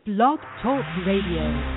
Blog Talk Radio.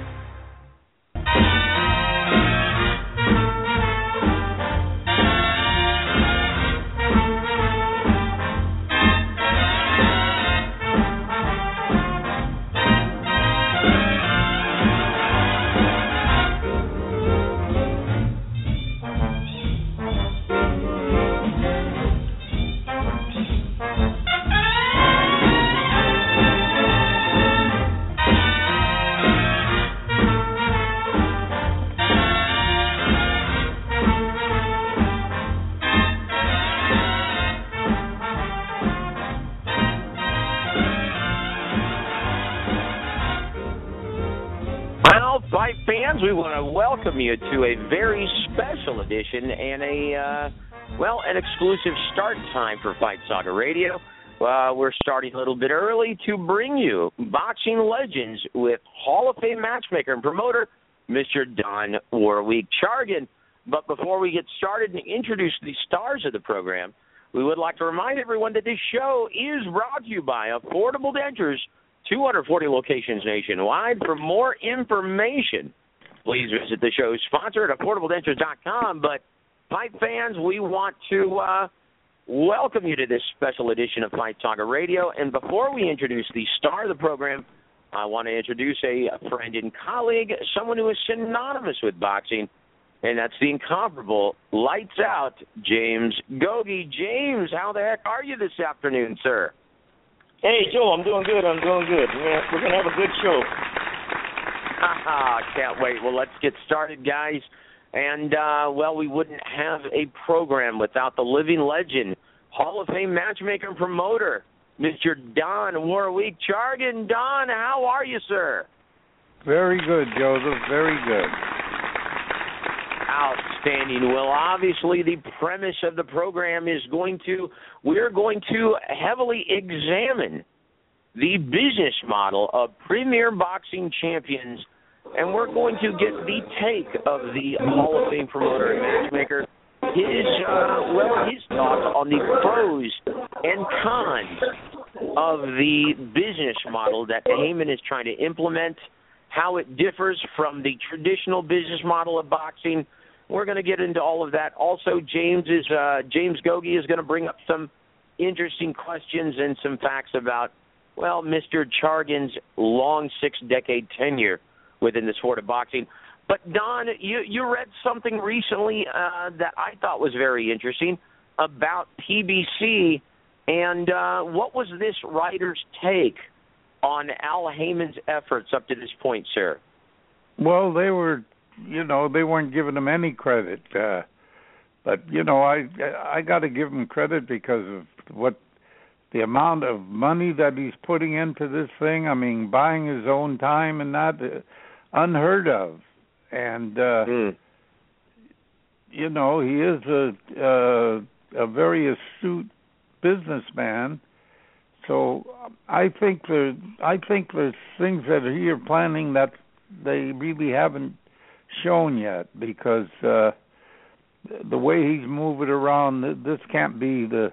We want to welcome you to a very special edition and an exclusive start time for Fight Saga Radio. We're starting a little bit early to bring you boxing legends with Hall of Fame matchmaker and promoter, Mr. Don Warwick-Chargan. But before we get started and introduce the stars of the program, we would like to remind everyone that this show is brought to you by Affordable Dentures, 240 locations nationwide. For more information, please visit the show's sponsor at AffordableDentures.com. But, Fight fans, we want to welcome you to this special edition of Fight Saga Radio. And before we introduce the star of the program, I want to introduce a friend and colleague, someone who is synonymous with boxing, and that's the incomparable, lights out, James Gogi. James, how the heck are you this afternoon, sir? Hey, Joe, I'm doing good. We're going to have a good show. Can't wait. Well, let's get started, guys. And, we wouldn't have a program without the living legend, Hall of Fame matchmaker and promoter, Mr. Don Warwick-Chargan. Don, how are you, sir? Very good, Joseph. Very good. Outstanding. Well, obviously, the premise of the program is we're going to heavily examine the business model of premier boxing champions, and we're going to get the take of the Hall of Fame promoter and matchmaker, his thoughts on the pros and cons of the business model that Haymon is trying to implement, how it differs from the traditional business model of boxing. We're going to get into all of that. Also, James Gogi is going to bring up some interesting questions and some facts about, Mr. Chargan's long 6-decade tenure within the sport of boxing. But, Don, you read something recently that I thought was very interesting about PBC, and what was this writer's take on Al Haymon's efforts up to this point, sir? Well, they weren't giving him any credit. But, I got to give him credit because of the amount of money that he's putting into this thing. I mean, buying his own time and that, unheard of. And, he is a very astute businessman. So I think there's things that he are planning that they really haven't shown yet, because the way he's moving around, this can't be the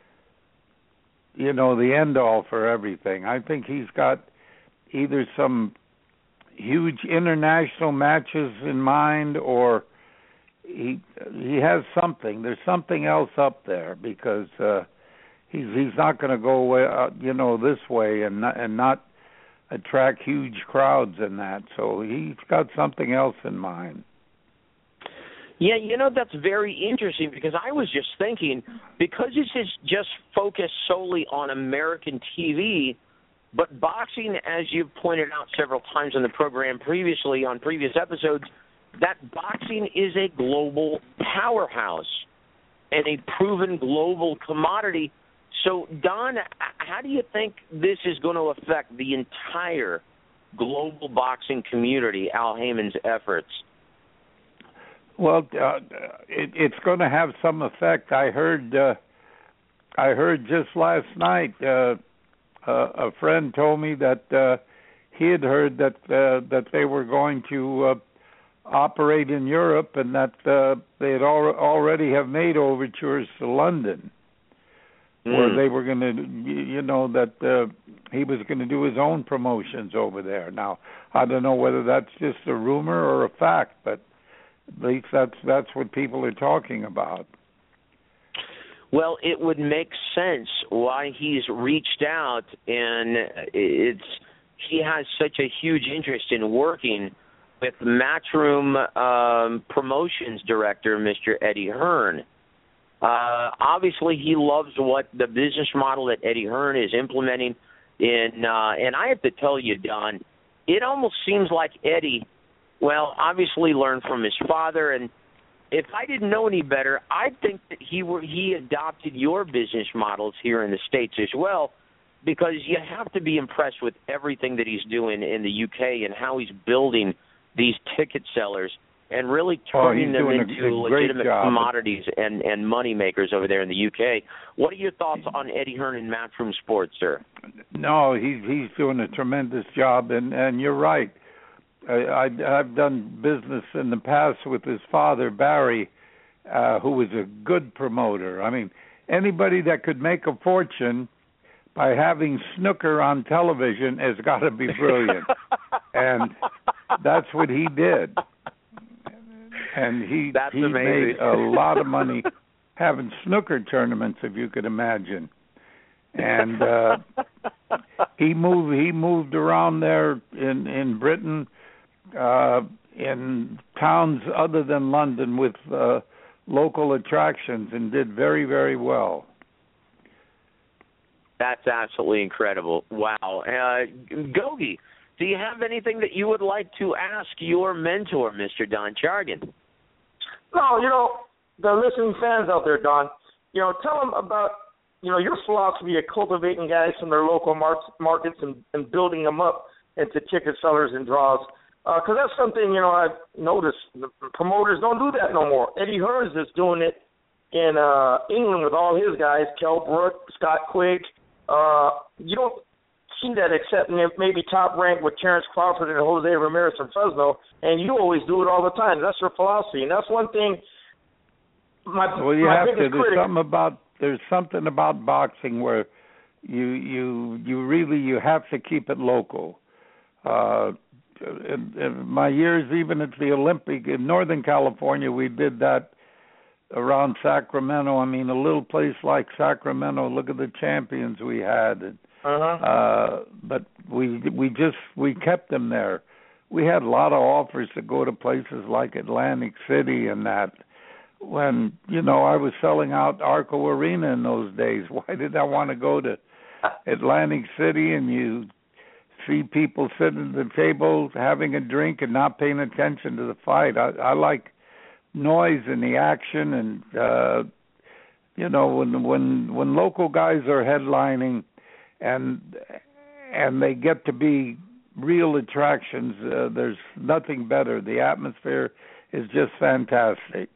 end all for everything. I think he's got either some huge international matches in mind, or he has something. There's something else up there, because he's not going to go away, this way and not attract huge crowds in that. So he's got something else in mind. Yeah, that's very interesting, because I was just thinking, because this is just focused solely on American TV, but boxing, as you've pointed out several times on the program previously, on previous episodes, that boxing is a global powerhouse and a proven global commodity. So, Don, how do you think this is going to affect the entire global boxing community, Al Haymon's efforts? Well, it's going to have some effect. I heard just last night, a friend told me that he had heard that they were going to operate in Europe, and that they had already have made overtures to London. or they were going to, that he was going to do his own promotions over there. Now, I don't know whether that's just a rumor or a fact, but at least that's what people are talking about. Well, it would make sense why he's reached out, and he has such a huge interest in working with Matchroom promotions director, Mr. Eddie Hearn. Obviously, he loves what the business model that Eddie Hearn is implementing. And I have to tell you, Don, it almost seems like Eddie, obviously learned from his father. And if I didn't know any better, I think that he adopted your business models here in the States as well, because you have to be impressed with everything that he's doing in the UK and how he's building these ticket sellers and really turning them into legitimate commodities and money makers over there in the UK. What are your thoughts on Eddie Hearn and Matchroom Sports, sir? No, he's doing a tremendous job, and you're right. I've done business in the past with his father, Barry, who was a good promoter. I mean, anybody that could make a fortune by having snooker on television has got to be brilliant. And that's what he did. And he made a lot of money having snooker tournaments, if you could imagine. And he moved around there in Britain, in towns other than London, with local attractions, and did very, very well. That's absolutely incredible. Wow. Gogi, do you have anything that you would like to ask your mentor, Mr. Don Chargan? No, the listening fans out there, Don, tell them about, your philosophy of cultivating guys from their local markets and building them up into ticket sellers and draws. Because that's something, I've noticed. The promoters don't do that no more. Eddie Hearn is doing it in England with all his guys, Kell Brook, Scott Quigg. You don't see that except maybe Top Rank with Terrence Crawford and Jose Ramirez from Fresno, and you always do it all the time. That's your philosophy, and that's one thing. There's something about boxing where you have to keep it local. In my years, even at the Olympic in Northern California, we did that around Sacramento. I mean, a little place like Sacramento. Look at the champions we had. But we kept them there. We had a lot of offers to go to places like Atlantic City and that. When I was selling out Arco Arena in those days, why did I want to go to Atlantic City and you see people sitting at the table having a drink and not paying attention to the fight? I like noise and the action, and when local guys are headlining and they get to be real attractions, there's nothing better. The atmosphere is just fantastic.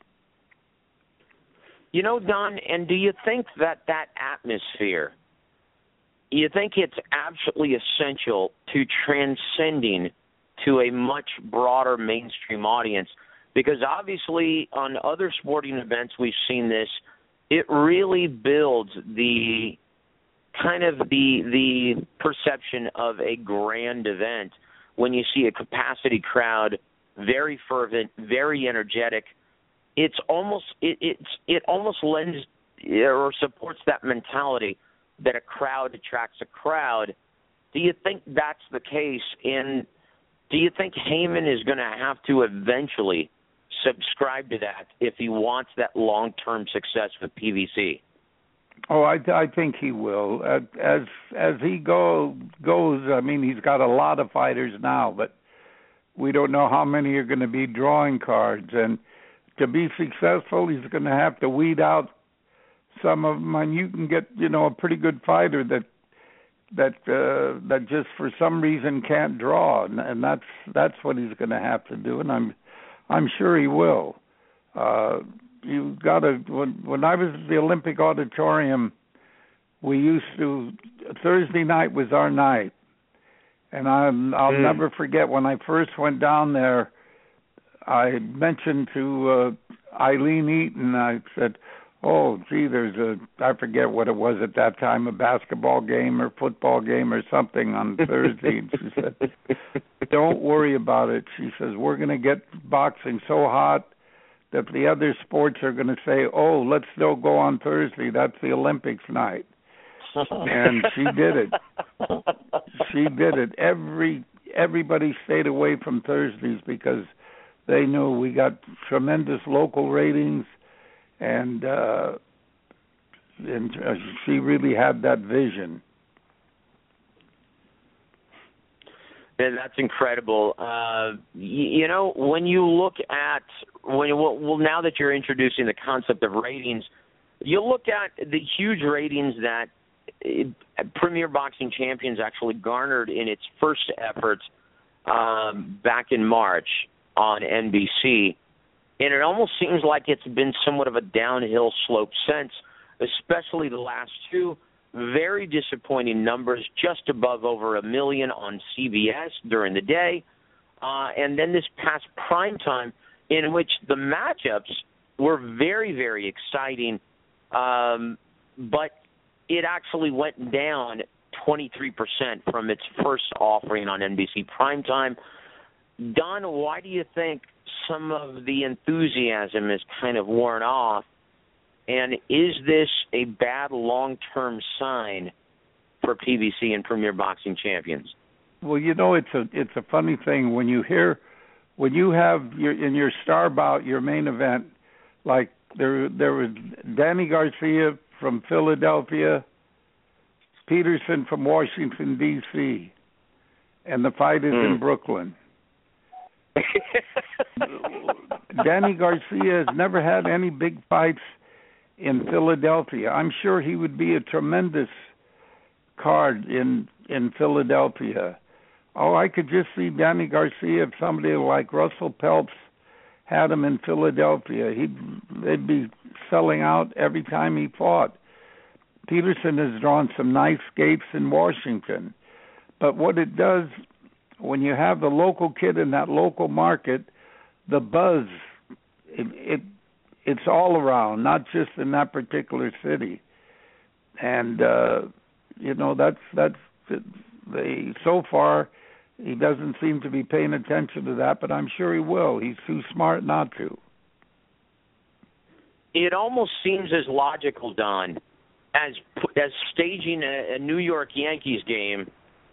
Don, and do you think that atmosphere, you think it's absolutely essential to transcending to a much broader mainstream audience? Because obviously on other sporting events we've seen this, it really builds the kind of the perception of a grand event when you see a capacity crowd, very fervent, very energetic. It almost lends or supports that mentality that a crowd attracts a crowd. Do you think that's the case? And do you think Heyman is going to have to eventually subscribe to that if he wants that long-term success with PBC? Oh, I think he will. As he goes, I mean, he's got a lot of fighters now, but we don't know how many are going to be drawing cards. And to be successful, he's going to have to weed out some of them. And you can get, a pretty good fighter that just for some reason can't draw, and that's what he's going to have to do. And I'm sure he will. You got to. When I was at the Olympic Auditorium, we used to, Thursday night was our night, and I'll never forget when I first went down there. I mentioned to Eileen Eaton, I said, oh, gee, I forget what it was at that time, a basketball game or football game or something on Thursday. And she said, don't worry about it. She says, we're going to get boxing so hot that the other sports are going to say, oh, let's still go on Thursday. That's the Olympics night. And she did it. She did it. Everybody stayed away from Thursdays because they knew we got tremendous local ratings, and she really had that vision. And that's incredible. You know, when you look at now that you're introducing the concept of ratings, you look at the huge ratings that Premier Boxing Champions actually garnered in its first efforts back in March on NBC, and it almost seems like it's been somewhat of a downhill slope since, especially the last two. Very disappointing numbers, just above over 1 million on CBS during the day, and then this past prime time in which the matchups were very, very exciting, but it actually went down 23% from its first offering on NBC primetime. Don, why do you think some of the enthusiasm is kind of worn off? And is this a bad long-term sign for PBC and Premier Boxing Champions? Well, you know, it's a funny thing when you have in your star bout, your main event, like there was Danny Garcia from Philadelphia, Peterson from Washington, D.C., and the fight is in Brooklyn. Danny Garcia has never had any big fights in Philadelphia. I'm sure he would be a tremendous card in Philadelphia. Oh, I could just see Danny Garcia, if somebody like Russell Peltz had him in Philadelphia, they'd be selling out every time he fought. Peterson has drawn some nice skates in Washington. But what it does, when you have the local kid in that local market, the buzz, it's all around, not just in that particular city. And, you know, so far, he doesn't seem to be paying attention to that, but I'm sure he will. He's too smart not to. It almost seems as logical, Don, as staging a New York Yankees game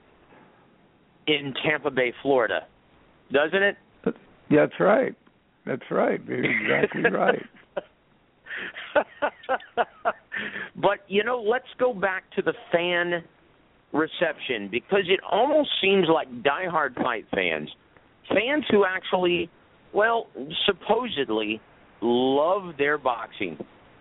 in Tampa Bay, Florida, doesn't it? That's right. That's right. You're exactly right. But, you know, let's go back to the fan reception, because it almost seems like diehard fight fans who actually, well, supposedly love their boxing,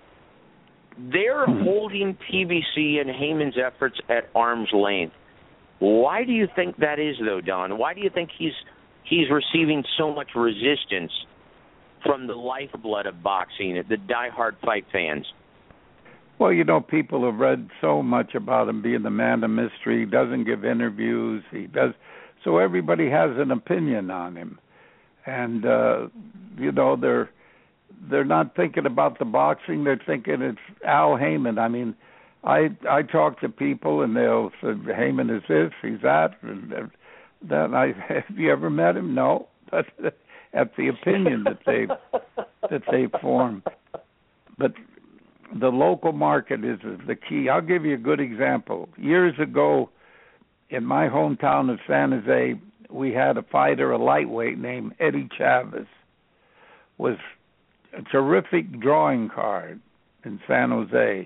they're holding PBC and Heyman's efforts at arm's length. Why do you think that is, though, Don? Why do you think he's receiving so much resistance from the lifeblood of boxing, the diehard fight fans? Well, you know, people have read so much about him being the man of mystery. He doesn't give interviews. He does, so everybody has an opinion on him, and you know, they're not thinking about the boxing. They're thinking it's Al Heyman. I mean, I talk to people and they'll say Heyman is this, he's that, and then have you ever met him? No. That's the opinion that they form. But the local market is the key. I'll give you a good example. Years ago, in my hometown of San Jose, we had a fighter, a lightweight named Eddie Chavez. Was a terrific drawing card in San Jose.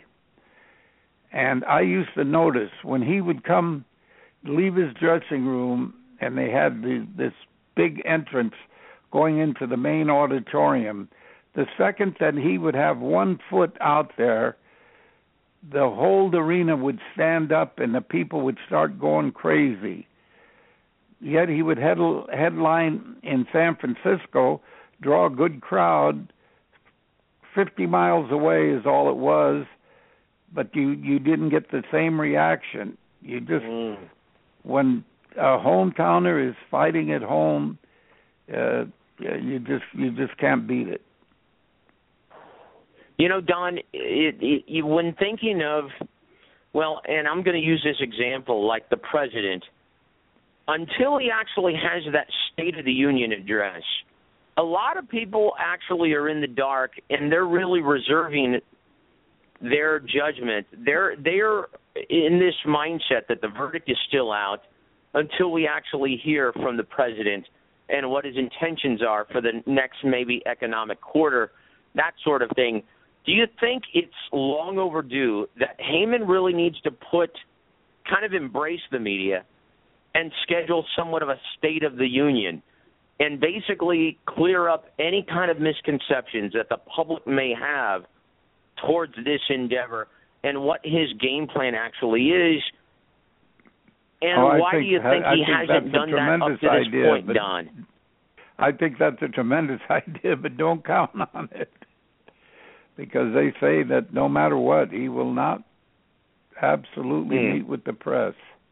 And I used to notice when he would come, leave his dressing room, and they had this big entrance going into the main auditorium, the second that he would have 1 foot out there, the whole arena would stand up and the people would start going crazy. Yet he would headline in San Francisco, draw a good crowd. 50 miles away is all it was, but you didn't get the same reaction. You just when a hometowner is fighting at home, you just can't beat it. You know, Don, when thinking of, well, and I'm going to use this example, like the president, until he actually has that State of the Union address, a lot of people actually are in the dark, and they're really reserving their judgment. They're in this mindset that the verdict is still out until we actually hear from the president and what his intentions are for the next maybe economic quarter, that sort of thing. Do you think it's long overdue that Heyman really needs to kind of embrace the media and schedule somewhat of a State of the Union and basically clear up any kind of misconceptions that the public may have towards this endeavor and what his game plan actually is? And why do you think he hasn't done that up to this point, Don? I think that's a tremendous idea, but don't count on it. Because they say that no matter what, he will not absolutely meet with the press.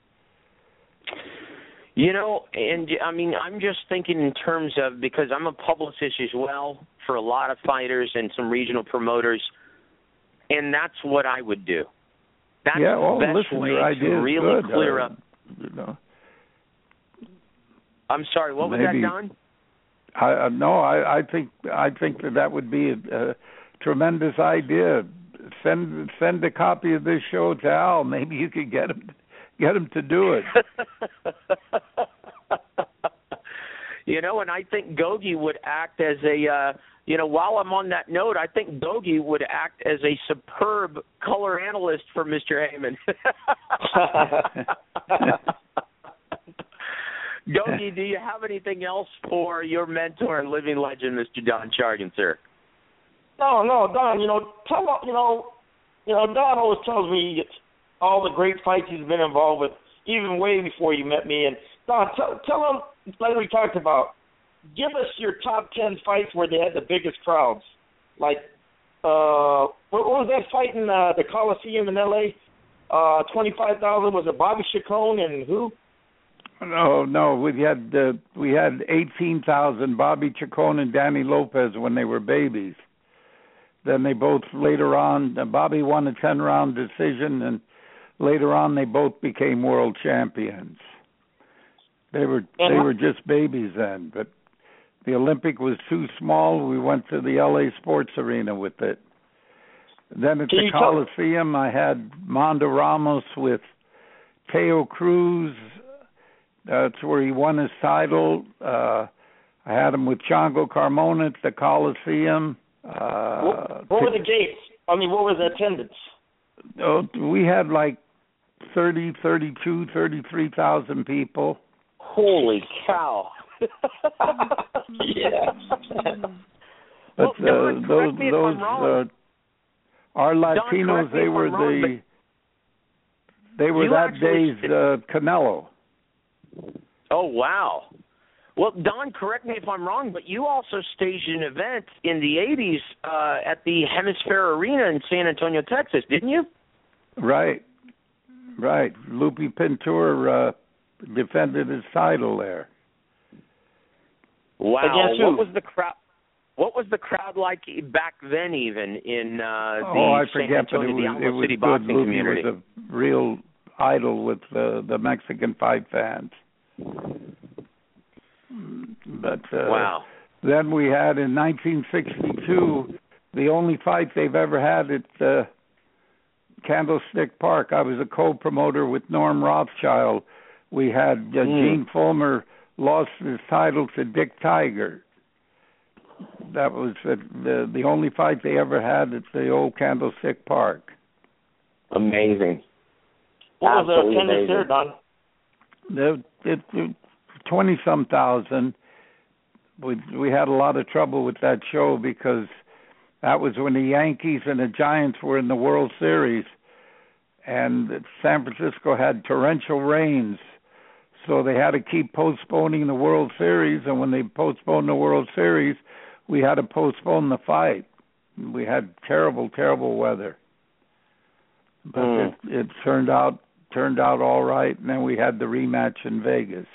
You know, and I mean, I'm just thinking in terms of, because I'm a publicist as well for a lot of fighters and some regional promoters, and that's what I would do. That's the best way to really clear up. You know, I'm sorry, what was that, Don? I think that would be a tremendous idea. Send a copy of this show to Al. Maybe you could get him to do it. You know, and I think Gogi would act as a while I'm on that note, I think Gogi would act as a superb color analyst for Mr. Heyman. Gogi, do you have anything else for your mentor and living legend, Mr. Don Chargan, sir? No, Don. Don always tells me all the great fights he's been involved with, even way before you met me. And Don, tell him, like we talked about, give us your top 10 fights where they had the biggest crowds. Like, what was that fight in the Coliseum in L.A.? 25,000. Was it Bobby Chacon and who? No. We had 18,000. Bobby Chacon and Danny Lopez when they were babies. Then they both later on, Bobby won a 10-round decision, and later on they both became world champions. They were just babies then, but the Olympic was too small. We went to the LA Sports Arena with it. Then at the Coliseum, I had Mondo Ramos with Teo Cruz. That's where he won his title. I had him with Chango Carmona at the Coliseum. What were the gates? I mean, what was the attendance? We had like 33,000 people. Holy cow. Yeah. Well, Don, correct me if I'm wrong. Our Latinos, they were that day's Canelo. Oh, wow. Well, Don, correct me if I'm wrong, but you also staged an event in the 80s at the Hemisphere Arena in San Antonio, Texas, didn't you? Right. Lupe Pintor defended his title there. Wow. Against who? What was the crowd like back then, even in the San Antonio, the Alamo City boxing community? It was a real idol with the Mexican fight fans. But wow. Then we had in 1962 the only fight they've ever had at Candlestick Park. I was a co-promoter with Norm Rothschild. We had Gene Fulmer lost his title to Dick Tiger. That was the only fight they ever had at the old Candlestick Park. Amazing. What was the attendance there, Don? 20-some thousand. We had a lot of trouble with that show because that was when the Yankees and the Giants were in the World Series, and San Francisco had torrential rains, so they had to keep postponing the World Series, and when they postponed the World Series, we had to postpone the fight. We had terrible weather. But it turned out all right, and then we had the rematch in Vegas.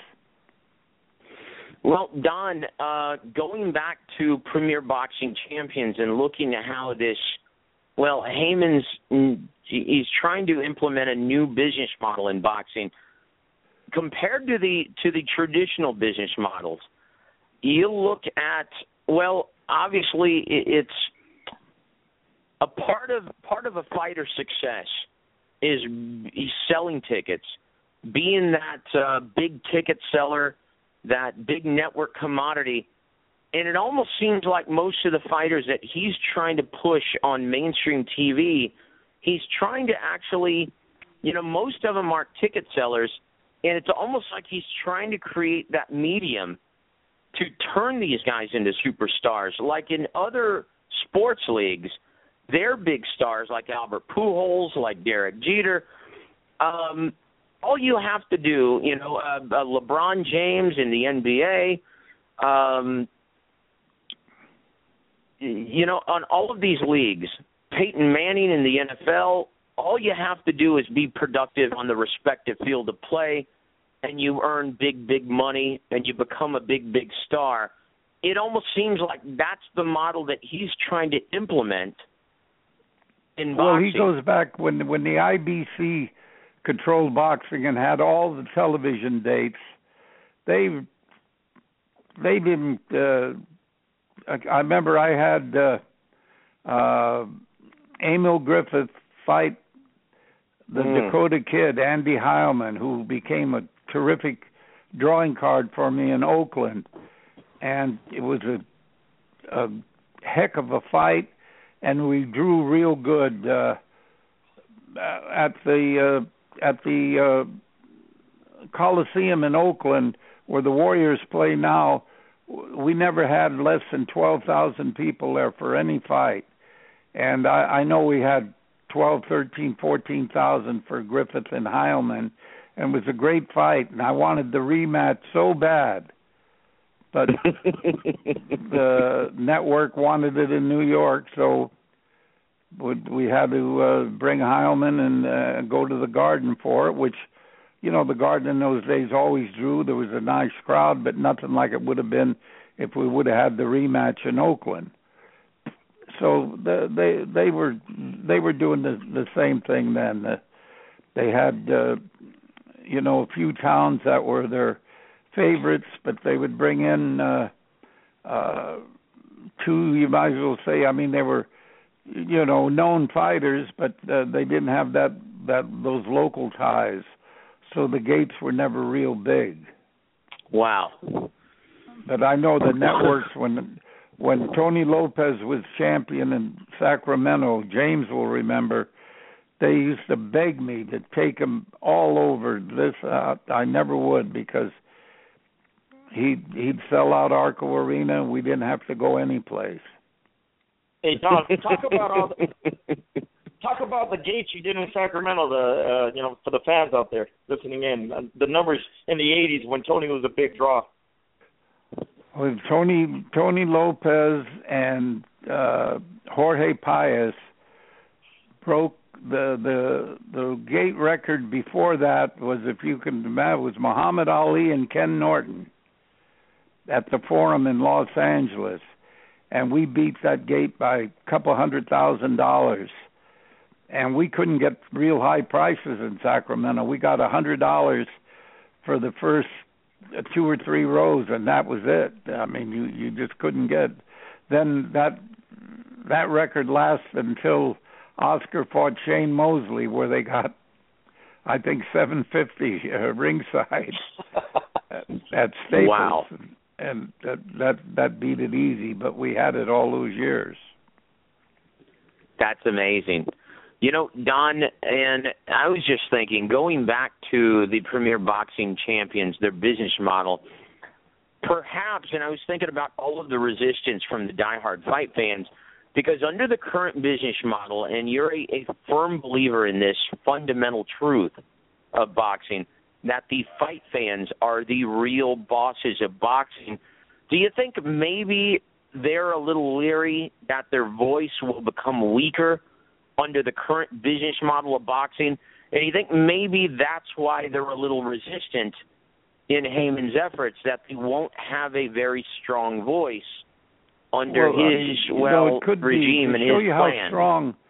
Well, Don, going back to Premier Boxing Champions and looking at how this well, he's trying to implement a new business model in boxing compared to the traditional business models. You look at, well, obviously it's a part of a fighter's success is selling tickets, being that big ticket seller, that big network commodity. And it almost seems like most of the fighters that he's trying to push on mainstream TV, he's trying to actually, most of them aren't ticket sellers, and it's almost like he's trying to create that medium to turn these guys into superstars. Like in other sports leagues, they're big stars like Albert Pujols, like Derek Jeter. All you have to do, LeBron James in the NBA, on all of these leagues, Peyton Manning in the NFL, all you have to do is be productive on the respective field of play, and you earn big, big money, and you become a big, big star. It almost seems like that's the model that he's trying to implement in boxing. Well, he goes back when the IBC controlled boxing and had all the television dates. They didn't. I remember I had Emil Griffith fight the Dakota Kid, Andy Heilman, who became a terrific drawing card for me in Oakland. And it was a heck of a fight, and we drew real good at the Coliseum in Oakland, where the Warriors play now. We never had less than 12,000 people there for any fight. And I know we had 12, 13, 14,000 for Griffith and Heilman, and it was a great fight, and I wanted the rematch so bad. But the network wanted it in New York, so we had to bring Heilman and go to the Garden for it, which, the Garden in those days always drew. There was a nice crowd, but nothing like it would have been if we would have had the rematch in Oakland. So they were doing the same thing then. They had a few towns that were their favorites, but they would bring in two. You might as well say. I mean, they were known fighters, but they didn't have those local ties. So the gates were never real big. Wow. But I know the networks, when Tony Lopez was champion in Sacramento, James will remember, they used to beg me to take him all over this. I never would, because he'd sell out Arco Arena, and we didn't have to go anyplace. Hey, Don, talk about the gates you did in Sacramento, for the fans out there listening in. The numbers in the 80s when Tony was a big draw. With Tony Lopez and Jorge Paez broke the gate record. Before that was, if you can imagine, was Muhammad Ali and Ken Norton at the Forum in Los Angeles, and we beat that gate by a couple $100,000. And we couldn't get real high prices in Sacramento. We got $100 for the first 2 or 3 rows, and that was it. I mean, you just couldn't get. Then that record lasted until Oscar fought Shane Mosley, where they got, I think, $750 ringside at Staples. Wow. And that beat it easy, but we had it all those years. That's amazing. Don, and I was just thinking, going back to the Premier Boxing Champions, their business model, perhaps, and I was thinking about all of the resistance from the diehard fight fans, because under the current business model, and you're a firm believer in this fundamental truth of boxing, that the fight fans are the real bosses of boxing, do you think maybe they're a little leery that their voice will become weaker under the current business model of boxing? And you think maybe that's why they're a little resistant in Heyman's efforts, that they won't have a very strong voice under his regime and his plan? To show you how strong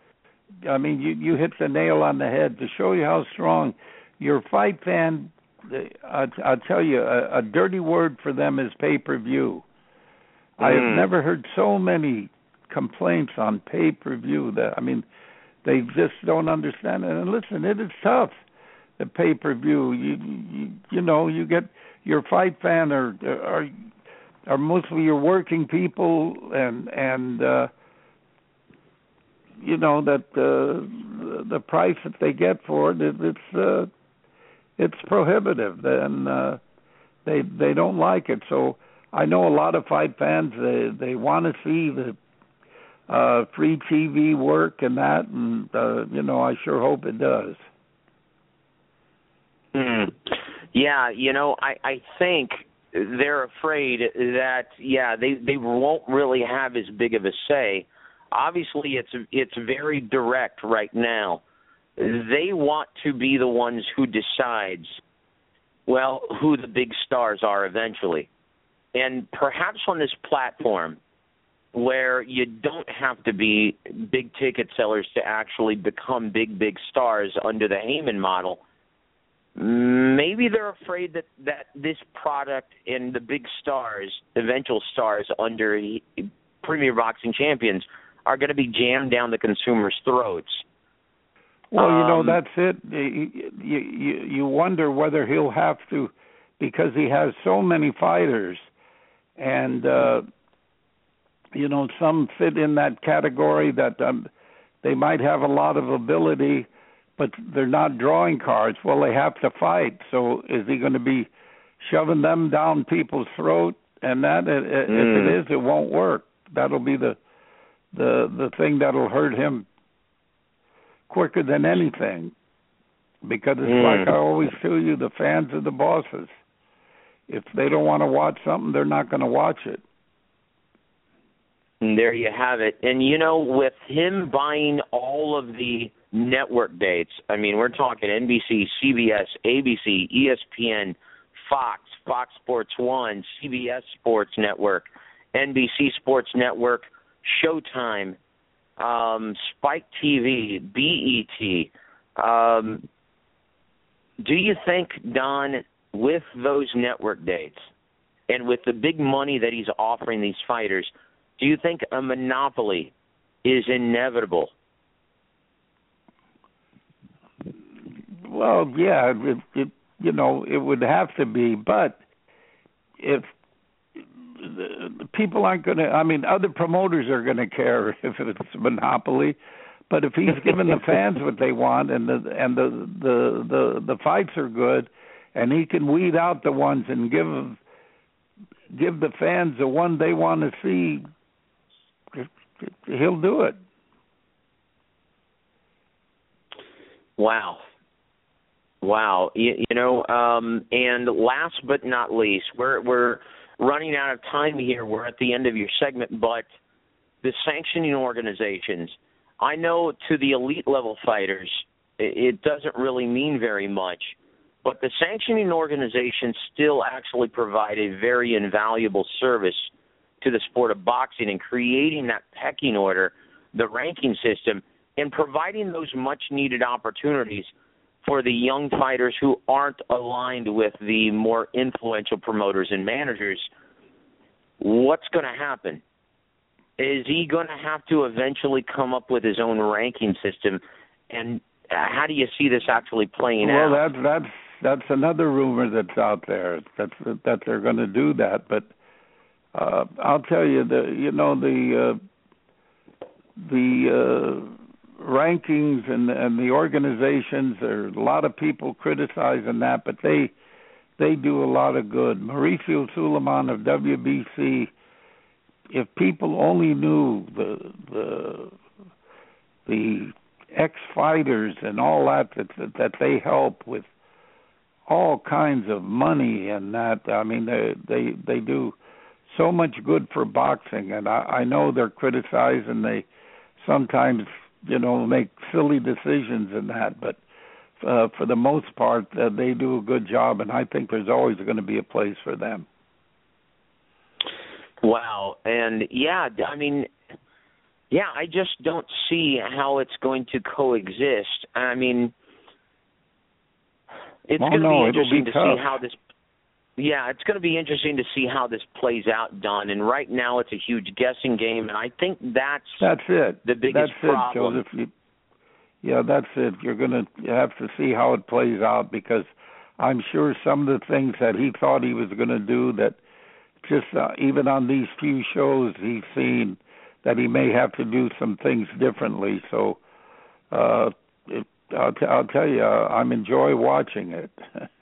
I mean, you hit the nail on the head. To show you how strong your fight fan, I'll tell you, a dirty word for them is pay-per-view. I have never heard so many complaints on pay-per-view. They just don't understand it. And listen, it is tough. The pay-per-view, you get your fight fan are mostly your working people, and that the price that they get for it, it's prohibitive, and they don't like it. So I know a lot of fight fans, they want to see the free TV work and that, and I sure hope it does. Yeah, I think they're afraid that they won't really have as big of a say. Obviously, it's very direct right now. They want to be the ones who decides, who the big stars are eventually. And perhaps on this platform where you don't have to be big ticket sellers to actually become big stars under the Heyman model, maybe they're afraid that this product and the big stars, eventual stars under Premier Boxing Champions, are going to be jammed down the consumer's throats. Well, that's it. You wonder whether he'll have to, because he has so many fighters, and some fit in that category that they might have a lot of ability, but they're not drawing cards. Well, they have to fight. So is he going to be shoving them down people's throat? And that, if it is, it won't work. That'll be the thing that'll hurt him quicker than anything. Because it's like I always tell you, the fans are the bosses. If they don't want to watch something, they're not going to watch it. And there you have it. And, with him buying all of the network dates, I mean, we're talking NBC, CBS, ABC, ESPN, Fox, Fox Sports 1, CBS Sports Network, NBC Sports Network, Showtime, Spike TV, BET. Do you think, Don, with those network dates and with the big money that he's offering these fighters, do you think a monopoly is inevitable? Well, yeah, it would have to be, but if the people aren't going to, other promoters are going to care if it's a monopoly, but if he's giving the fans what they want and the fights are good, and he can weed out the ones and give the fans the one they want to see, he'll do it. Wow. And last but not least, we're running out of time here. We're at the end of your segment, but the sanctioning organizations, I know to the elite level fighters, it doesn't really mean very much, but the sanctioning organizations still actually provide a very invaluable service to the sport of boxing and creating that pecking order, the ranking system, and providing those much-needed opportunities for the young fighters who aren't aligned with the more influential promoters and managers. What's going to happen? Is he going to have to eventually come up with his own ranking system? And how do you see this actually playing out? Well, that's another rumor that's out there, that they're going to do that. But I'll tell you, the rankings and the organizations, there's a lot of people criticizing that, but they do a lot of good. Mauricio Suleiman of WBC, if people only knew the ex-fighters and all that they help with all kinds of money and that, they do so much good for boxing, and I know they're criticized and they sometimes make silly decisions in that, but for the most part, they do a good job, and I think there's always going to be a place for them. Wow. And, Yeah, I just don't see how it's going to coexist. I mean, it's going to be interesting to see how this. Yeah, it's going to be interesting to see how this plays out, Don. And right now, it's a huge guessing game, and I think that's it. The biggest problem. Joseph. That's it. You're going to have to see how it plays out, because I'm sure some of the things that he thought he was going to do, that just even on these few shows he's seen, that he may have to do some things differently. So I'll tell you, I'm enjoy watching it.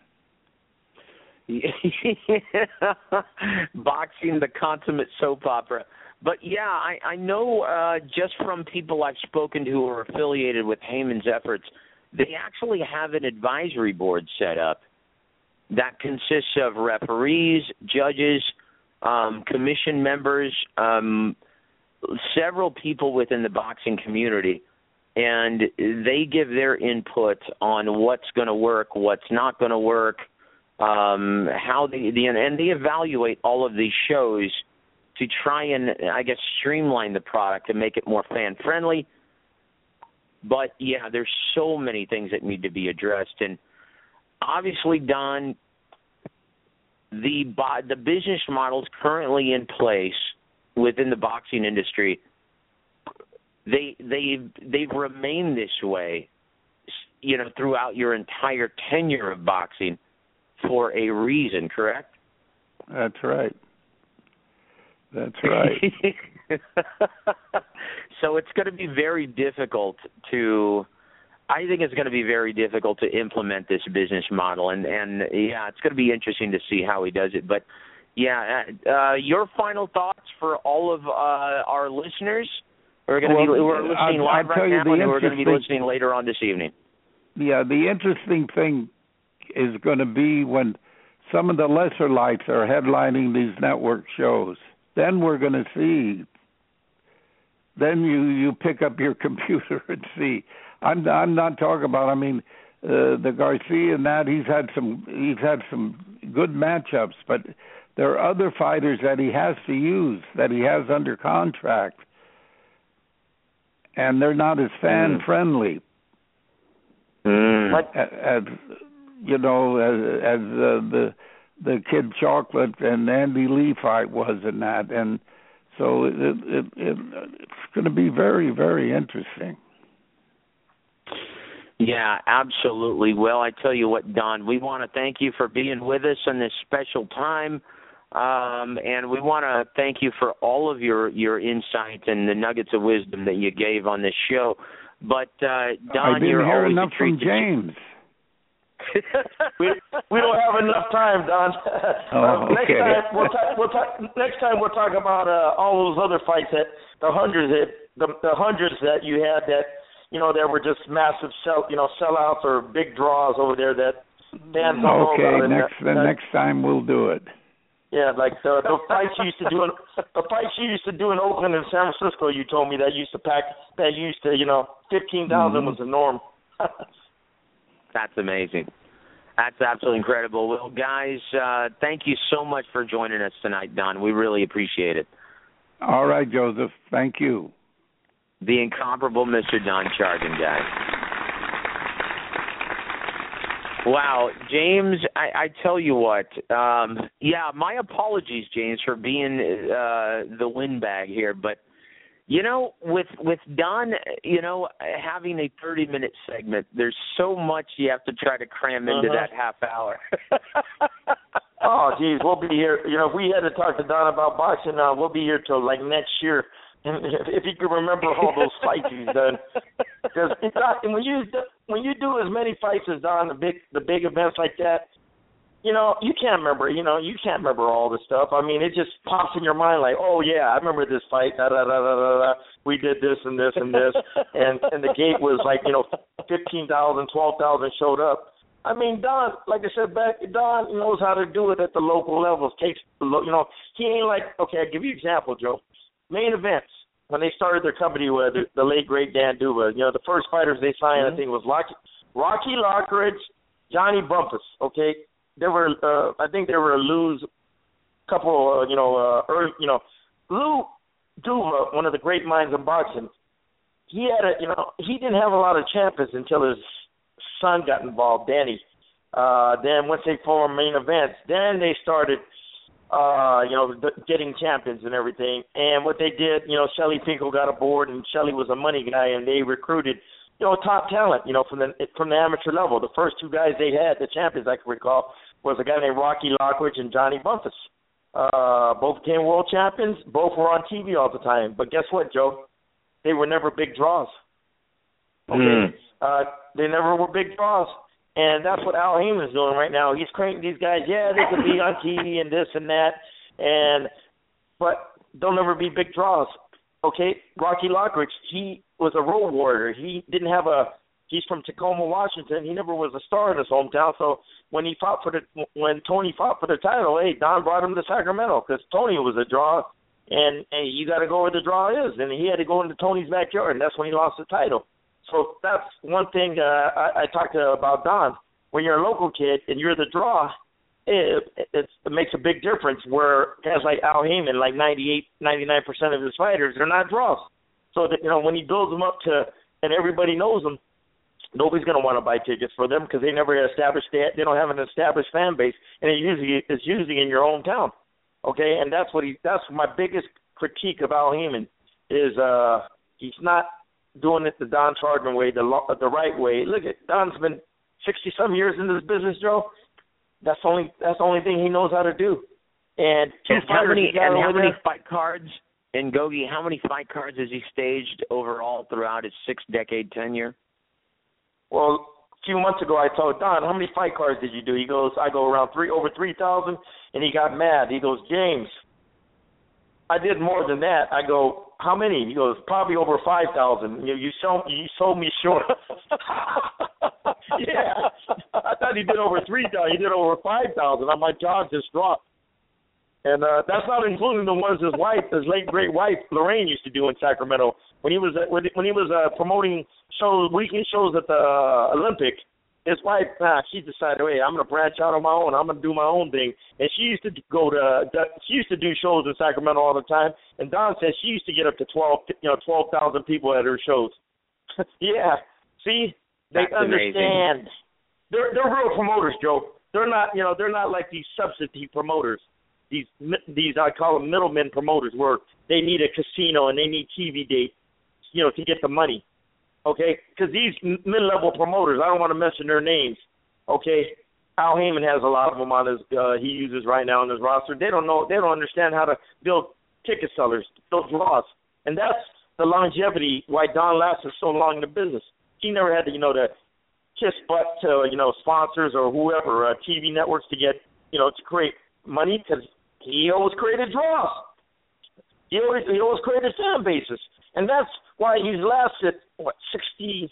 Boxing, the consummate soap opera. But, yeah, I know just from people I've spoken to who are affiliated with Heyman's efforts, they actually have an advisory board set up that consists of referees, judges, commission members, several people within the boxing community, and they give their input on what's going to work, what's not going to work, how and they evaluate all of these shows to try and, I guess, streamline the product and make it more fan-friendly. But, yeah, there's so many things that need to be addressed. And obviously, Don, the business models currently in place within the boxing industry, they've remained this way, throughout your entire tenure of boxing for a reason, correct? That's right. That's right. So it's going to be very difficult I think it's going to be very difficult to implement this business model. And yeah, it's going to be interesting to see how he does it. But, yeah, your final thoughts for all of our listeners who are going to be listening live right now and who are going to be listening later on this evening? Yeah, the interesting thing is going to be when some of the lesser lights are headlining these network shows. Then we're going to see. Then you pick up your computer and see. I'm not talking about. I mean, the Garcia and that he's had some good matchups, but there are other fighters that he has to use, that he has under contract, and they're not as fan friendly. As the Kid Chocolate and Andy Lee fight was in that, and so it's going to be very, very interesting. Yeah, absolutely. Well, I tell you what, Don, we want to thank you for being with us on this special time, and we want to thank you for all of your insight and the nuggets of wisdom that you gave on this show. But Don, you're always enough from James. we don't have enough time, Don. Okay. Next time we'll talk about all those other fights, that the hundreds that you had that that were just massive sellouts or big draws over there that fans don't know about. Okay, next time we'll do it. Yeah, like the fights you used to do in Oakland and San Francisco. You told me that used to 15,000 was the norm. That's amazing. That's absolutely incredible. Well, guys, thank you so much for joining us tonight, Don. We really appreciate it. All right, Joseph. Thank you. The incomparable Mr. Don Chargan, guys. Wow, James, I tell you what, my apologies, James, for being the windbag here, but with Don, having a 30-minute segment, there's so much you have to try to cram into that half hour. Oh, geez, we'll be here. If we had to talk to Don about boxing, we'll be here till like next year. And if you can remember all those fights he's done, because when you do as many fights as Don, the big events like that, you can't remember. You can't remember all this stuff. I mean, it just pops in your mind like, oh yeah, I remember this fight. Da da da da da da. We did this and this and this, and the gate was like 15,000, 12,000 showed up. I mean, Don, like I said back, Don knows how to do it at the local levels. He ain't like, okay, I'll give you an example, Joe. Main events, when they started their company with the late, great Dan Duba, the first fighters they signed, I think, was Rocky Lockridge, Johnny Bumpus, okay? There were, I think there were Lou's couple, Lou Duva, one of the great minds in boxing, he didn't have a lot of champions until his son got involved, Danny. Then once they formed main events, then they started, getting champions and everything. And what they did, Shelly Finkel got aboard, and Shelly was a money guy, and they recruited, top talent, from the amateur level. The first two guys they had, the champions I can recall, was a guy named Rocky Lockridge and Johnny Bumpus. Both became world champions. Both were on TV all the time. But guess what, Joe? They were never big draws. Okay? They never were big draws. And that's what Al Heyman's doing right now. He's cranking these guys, they could be on TV and this and that, but they'll never be big draws. Okay? Rocky Lockridge, he was a road warrior. He's from Tacoma, Washington. He never was a star in his hometown, so when Tony fought for the title, Don brought him to Sacramento because Tony was a draw, and you got to go where the draw is, and he had to go into Tony's backyard, and that's when he lost the title. So that's one thing I talked about Don. When you're a local kid and you're the draw, it makes a big difference where guys like Al Heyman, like 99% of his fighters, they're not draws. So that, when he builds them up and everybody knows them, nobody's going to want to buy tickets for them because they never established they don't have an established fan base, and it's usually in your own town. Okay, and that's my biggest critique of Al Heyman is he's not doing it the Don Chardon way, the right way. Look at Don's been 60-some years in this business, Joe. That's the only thing he knows how to do. And how many fight cards? And Gogi, how many fight cards has he staged overall throughout his 6-decade tenure? Well, a few months ago I told Don, how many fight cards did you do? He goes, I go around over 3,000, and he got mad. He goes, James, I did more than that. I go, how many? He goes, probably over 5,000. You sold me short. Yeah, I thought he did over 3,000. He did over 5,000. My jaw just dropped. And that's not including the ones his late great wife Lorraine used to do in Sacramento when he was promoting weekend shows at the Olympic. His wife, she decided, I'm going to branch out on my own. I'm going to do my own thing. And she used to do shows in Sacramento all the time. And Don said she used to get up to 12,000 people at her shows. Yeah, see, they That's understand. Amazing. They're real promoters, Joe. They're not like these substitute promoters. These I call them middlemen promoters, where they need a casino and they need TV dates, to get the money. Okay, because these mid-level promoters, I don't want to mention their names. Okay, Al Heyman has a lot of them on his he uses right now on his roster. They don't understand how to build ticket sellers, build draws, and that's the longevity why Don lasted so long in the business. He never had to to kiss butt to sponsors or whoever TV networks to get to create money, because he always created draws. He always created fan bases, and that's why he's lasted 66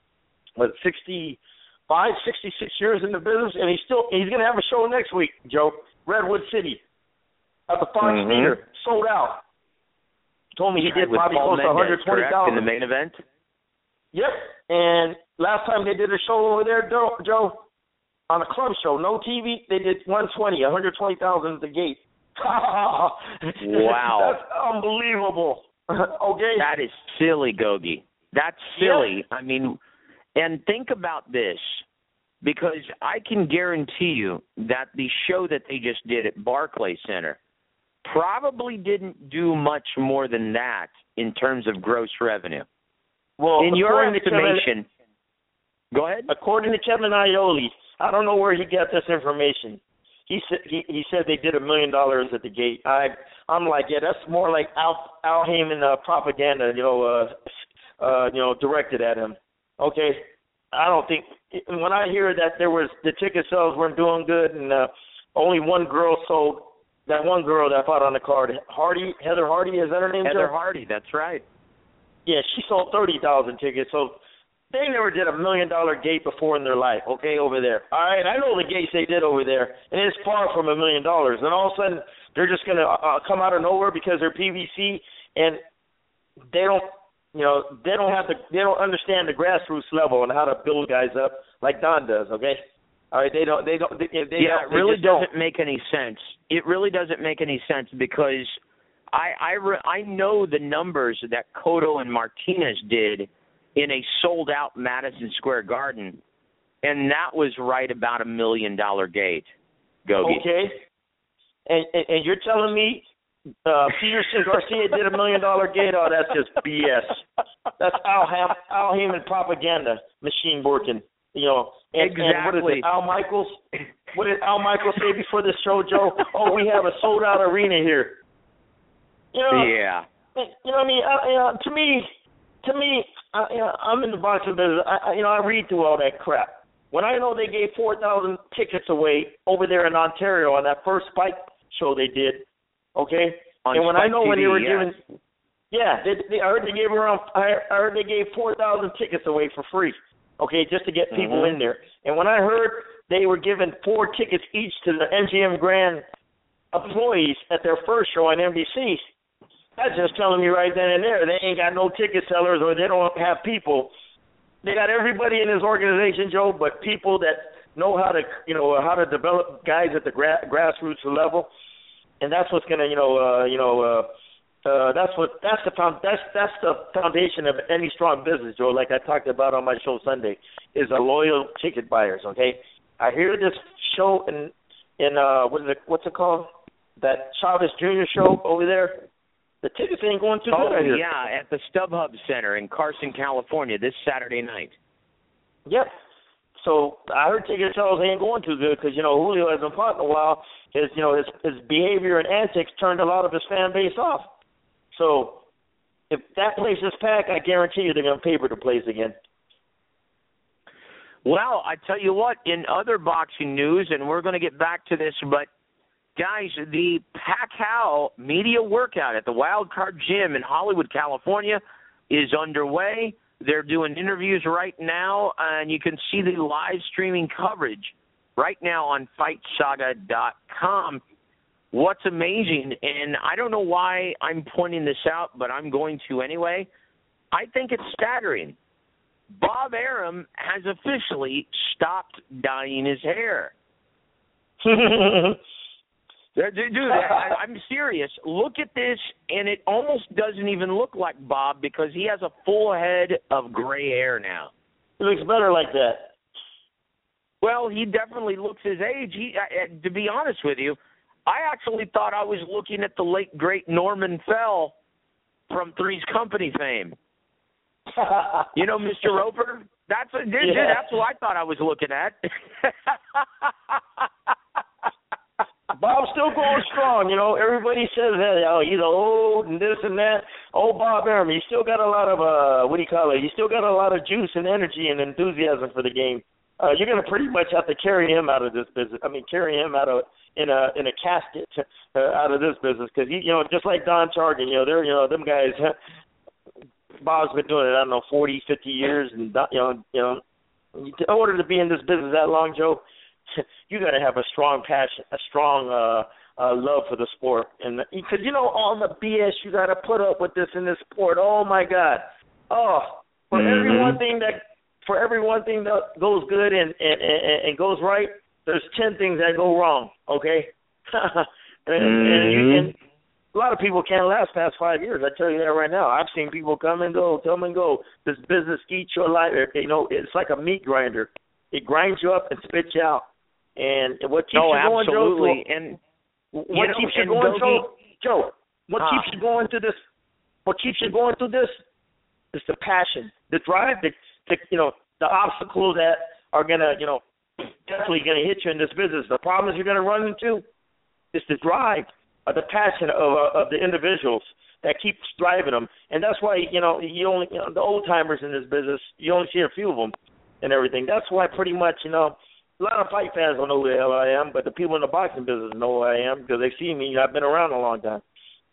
years in the business, and he's going to have a show next week, Joe. Redwood City at the Fox Theater, sold out. Told me he did probably close to 120,000 in the main event. Yep, and last time they did a show over there, Joe, on a club show, no TV, they did 120,000 at the gate. Wow. That's unbelievable. Okay? That is silly, Gogi. That's silly. Yeah. I mean, and think about this, because I can guarantee you that the show that they just did at Barclays Center probably didn't do much more than that in terms of gross revenue. Well, in your estimation, go ahead. According to Kevin Iole, I don't know where he got this information. He said they did $1 million at the gate. I'm like, that's more like Al Heyman propaganda, directed at him. Okay, I don't think. When I hear that the ticket sales weren't doing good, and only one girl sold. That one girl that fought on the card, Heather Hardy, is that her name? Heather Hardy, that's right. Yeah, she sold 30,000 tickets. So they never did $1 million gate before in their life, okay, over there. All right, I know the gates they did over there, and it's far from $1 million. And all of a sudden, they're just going to come out of nowhere because they're PVC, and they don't understand the grassroots level and how to build guys up like Don does, okay? All right, it really doesn't make any sense. It really doesn't make any sense because I know the numbers that Cotto and Martinez did in a sold-out Madison Square Garden, and that was right about $1 million gate. Gogi. Okay. And you're telling me Peterson Garcia did $1 million gate? Oh, that's just BS. That's Al Heyman propaganda machine working. You know, exactly. And what is it, Al Michaels? What did Al Michaels say before the show, Joe? Oh, we have a sold-out arena here. You know, yeah. You know what I mean? To me, I'm in the boxing business. I read through all that crap. When I know they gave 4,000 tickets away over there in Ontario on that first Spike show they did, okay? On and when Spike I know TV, when they were yes. giving, I heard they gave around. I heard they gave 4,000 tickets away for free, okay, just to get people in there. And when I heard they were giving 4 tickets each to the MGM Grand employees at their first show on NBC, that's just telling me right then and there they ain't got no ticket sellers or they don't have people. They got everybody in this organization, Joe, but people that know how to develop guys at the grassroots level, and that's what's gonna that's the foundation of any strong business, Joe. Like I talked about on my show Sunday, is a loyal ticket buyers. Okay, I hear this show in what's it called? That Chavez Jr. show over there. The tickets ain't going too good here. Yeah, at the StubHub Center in Carson, California, this Saturday night. Yep. So I heard ticket sales ain't going too good because Julio hasn't fought in a while. His behavior and antics turned a lot of his fan base off. So if that place is packed, I guarantee you they're going to paper the place again. Well, I tell you what, in other boxing news, and we're going to get back to this, but guys, the Pacquiao media workout at the Wild Card Gym in Hollywood, California is underway. They're doing interviews right now, and you can see the live streaming coverage right now on FightSaga.com. What's amazing, and I don't know why I'm pointing this out, but I'm going to anyway, I think it's staggering. Bob Arum has officially stopped dyeing his hair. Dude, I'm serious. Look at this, and it almost doesn't even look like Bob because he has a full head of gray hair now. He looks better like that. Well, he definitely looks his age. To be honest with you, I actually thought I was looking at the late, great Norman Fell from Three's Company fame. You know, Mr. Roper? That's who I thought I was looking at. Bob's still going strong, Everybody says that, he's old and this and that. Oh, Bob Arum, you still got a lot of, you still got a lot of juice and energy and enthusiasm for the game. You're going to pretty much have to carry him out of this business. Carry him out of in a casket out of this business because just like Don Chargan, they're them guys. Bob's been doing it, 40, 50 years, and in order to be in this business that long, Joe, you got to have a strong passion, a strong love for the sport, and because all the BS you got to put up with this in this sport. Oh my God! For every one thing that goes good and goes right, there's 10 things that go wrong. Okay, and a lot of people can't last past 5 years. I tell you that right now. I've seen people come and go. This business eats your life. It's like a meat grinder. It grinds you up and spits you out. And what keeps you going, absolutely. Joe? And what keeps you going, Joe? What keeps you going through this? What keeps you going through this is the passion, the drive, the obstacles that are gonna, definitely gonna hit you in this business. The problems you're gonna run into is the drive, the passion of the individuals that keeps driving them, and that's why you only the old timers in this business, you only see a few of them and everything. That's why pretty much a lot of fight fans don't know who the hell I am, but the people in the boxing business know who I am because they see me. I've been around a long time.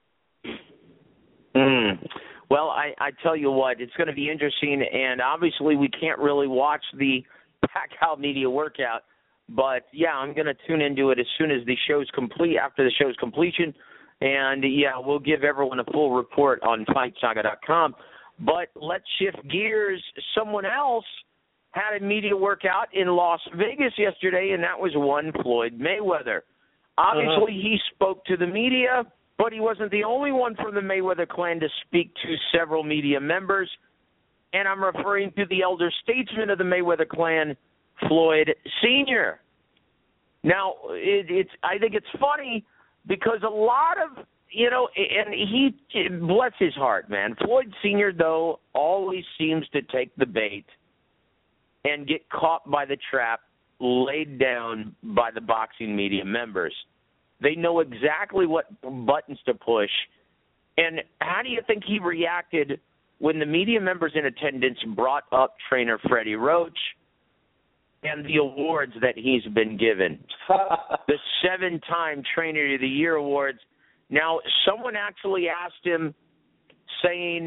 Well, I tell you what, it's going to be interesting, and obviously we can't really watch the Pacquiao media workout, but, yeah, I'm going to tune into it as soon as the show's complete, after the show's completion, and, yeah, we'll give everyone a full report on FightSaga.com. But let's shift gears. Someone else had a media workout in Las Vegas yesterday, and that was one Floyd Mayweather. Obviously, he spoke to the media, But he wasn't the only one from the Mayweather clan to speak to several media members, and I'm referring to the elder statesman of the Mayweather clan, Floyd Sr. Now, I think it's funny because a lot of, and he, bless his heart, man, Floyd Sr., though, always seems to take the bait and get caught by the trap laid down by the boxing media members. They know exactly what buttons to push. And how do you think he reacted when the media members in attendance brought up trainer Freddie Roach and the awards that he's been given? The 7-time Trainer of the Year awards. Now, someone actually asked him, saying,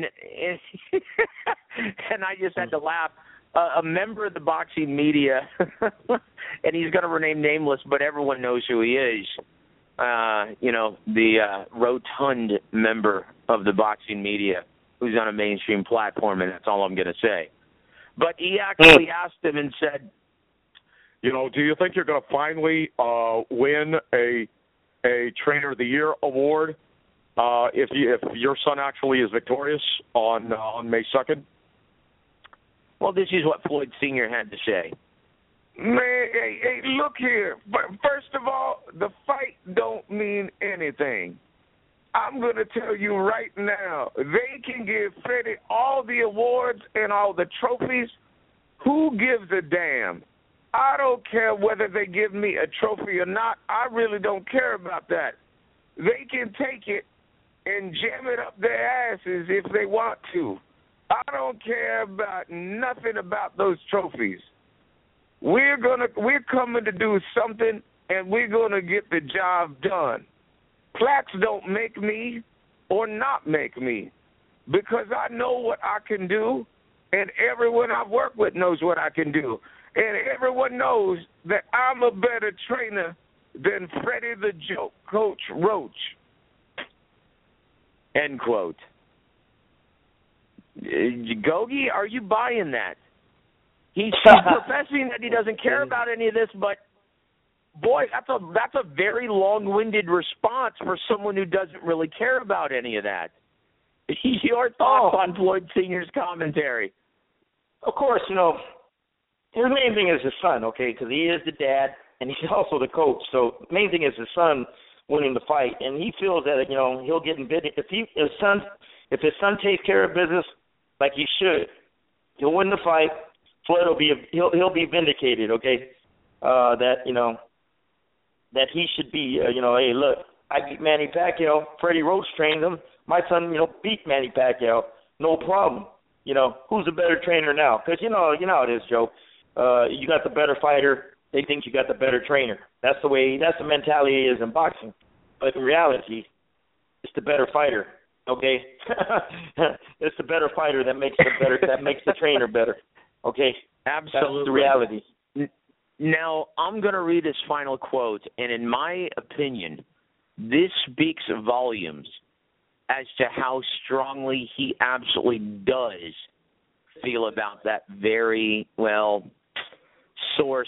and I just had to laugh, a member of the boxing media, and he's going to remain nameless, but everyone knows who he is, the rotund member of the boxing media who's on a mainstream platform, and that's all I'm going to say. But he actually asked him and said, do you think you're going to finally win a Trainer of the Year award if your son actually is victorious on May 2nd? Well, this is what Floyd Sr. had to say. Man, hey, look here. First of all, the fight don't mean anything. I'm going to tell you right now, they can give Freddie all the awards and all the trophies. Who gives a damn? I don't care whether they give me a trophy or not. I really don't care about that. They can take it and jam it up their asses if they want to. I don't care about nothing about those trophies. We're coming to do something, and we're going to get the job done. Plaques don't make me or not make me, because I know what I can do, and everyone I've worked with knows what I can do. And everyone knows that I'm a better trainer than Freddie the Joke Coach Roach. End quote. Gogi, are you buying that? He's professing that he doesn't care about any of this, but boy, that's a very long-winded response for someone who doesn't really care about any of that. Your thoughts on Floyd Sr.'s commentary? Of course, his main thing is his son, okay, because he is the dad and he's also the coach. So the main thing is his son winning the fight, and he feels that he'll get invited if his son takes care of business like he should. He'll win the fight. Floyd he'll be vindicated, okay? That he should be, hey, look, I beat Manny Pacquiao. Freddie Roach trained him. My son, beat Manny Pacquiao. No problem. Who's a better trainer now? Because you know how it is, Joe. You got the better fighter. They think you got the better trainer. That's the mentality it is in boxing. But in reality, it's the better fighter. Okay, it's the better fighter that makes the trainer better. Okay, absolutely. That's the reality. Now, I'm going to read his final quote, and in my opinion, this speaks volumes as to how strongly he absolutely does feel about that very, sore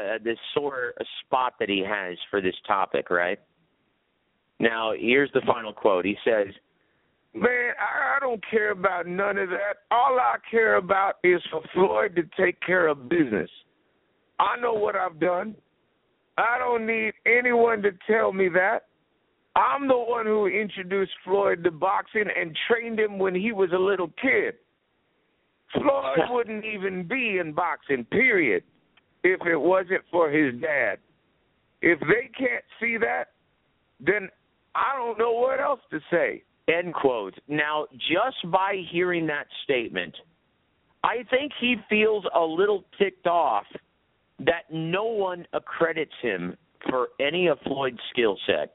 spot that he has for this topic, right? Now, here's the final quote. He says, man, I don't care about none of that. All I care about is for Floyd to take care of business. I know what I've done. I don't need anyone to tell me that. I'm the one who introduced Floyd to boxing and trained him when he was a little kid. Floyd wouldn't even be in boxing, period, if it wasn't for his dad. If they can't see that, then I don't know what else to say. End quote. Now, just by hearing that statement, I think he feels a little ticked off that no one accredits him for any of Floyd's skill set.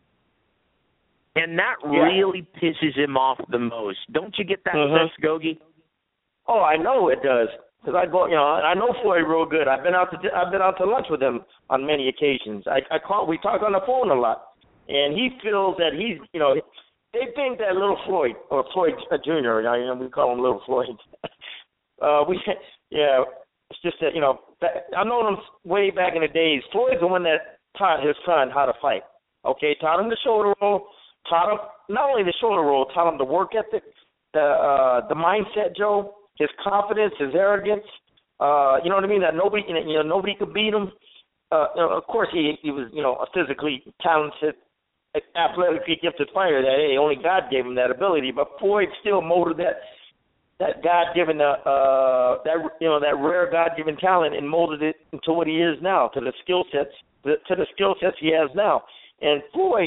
And that really pisses him off the most. Don't you get that sense, Gogi? Oh, I know it does. Because I know Floyd real good. I've been out to lunch with him on many occasions. We talk on the phone a lot, and he feels that he's, they think that little Floyd, or Floyd Jr., we call him Little Floyd. It's just that, I've known him way back in the days. Floyd's the one that taught his son how to fight. Okay, taught him the shoulder roll, taught him not only the shoulder roll, taught him the work ethic, the mindset, Joe, his confidence, his arrogance. You know what I mean? That nobody could beat him. Of course, he was a physically talented, athletically gifted fighter. That only God gave him that ability. But Floyd still molded that God-given that rare God-given talent and molded it into what he is now, to the skill sets he has now. And Floyd,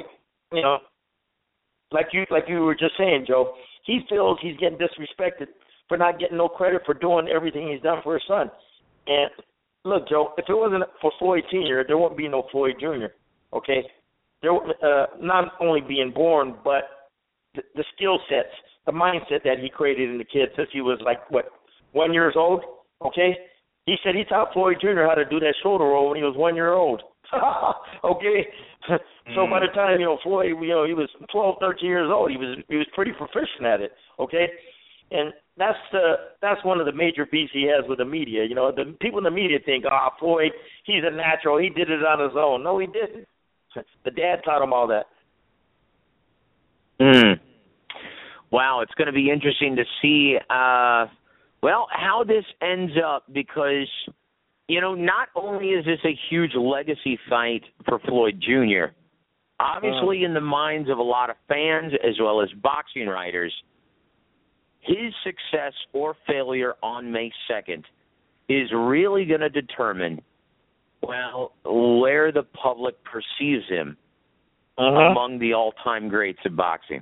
like you were just saying, Joe, he feels he's getting disrespected for not getting no credit for doing everything he's done for his son. And look, Joe, if it wasn't for Floyd Sr., there wouldn't be no Floyd Jr., okay? There not only being born, but the skill sets, the mindset that he created in the kid since he was 1 year old, okay? He said he taught Floyd Jr. how to do that shoulder roll when he was 1 year old, okay? So by the time, Floyd, he was 12, 13 years old, he was pretty proficient at it, okay? And that's one of the major beefs he has with the media. The people in the media think, Floyd, he's a natural. He did it on his own. No, he didn't. The dad taught him all that. Wow, it's going to be interesting to see, how this ends up because, not only is this a huge legacy fight for Floyd Jr., obviously in the minds of a lot of fans as well as boxing writers, his success or failure on May 2nd is really going to determine, where the public perceives him among the all-time greats of boxing.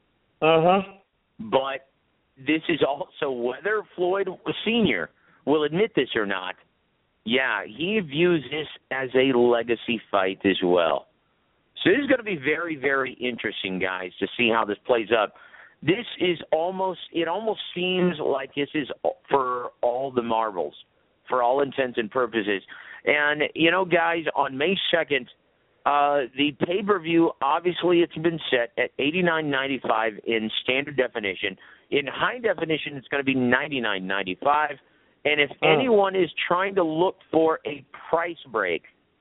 But this is also whether Floyd Sr. will admit this or not. Yeah, he views this as a legacy fight as well. So this is going to be very, very interesting, guys, to see how this plays up. This is almost seems like this is for all the marbles, for all intents and purposes. And, guys, on May 2nd, the pay-per-view, obviously it's been set at $89.95 in standard definition. In high definition, it's going to be $99.95. And if anyone is trying to look for a price break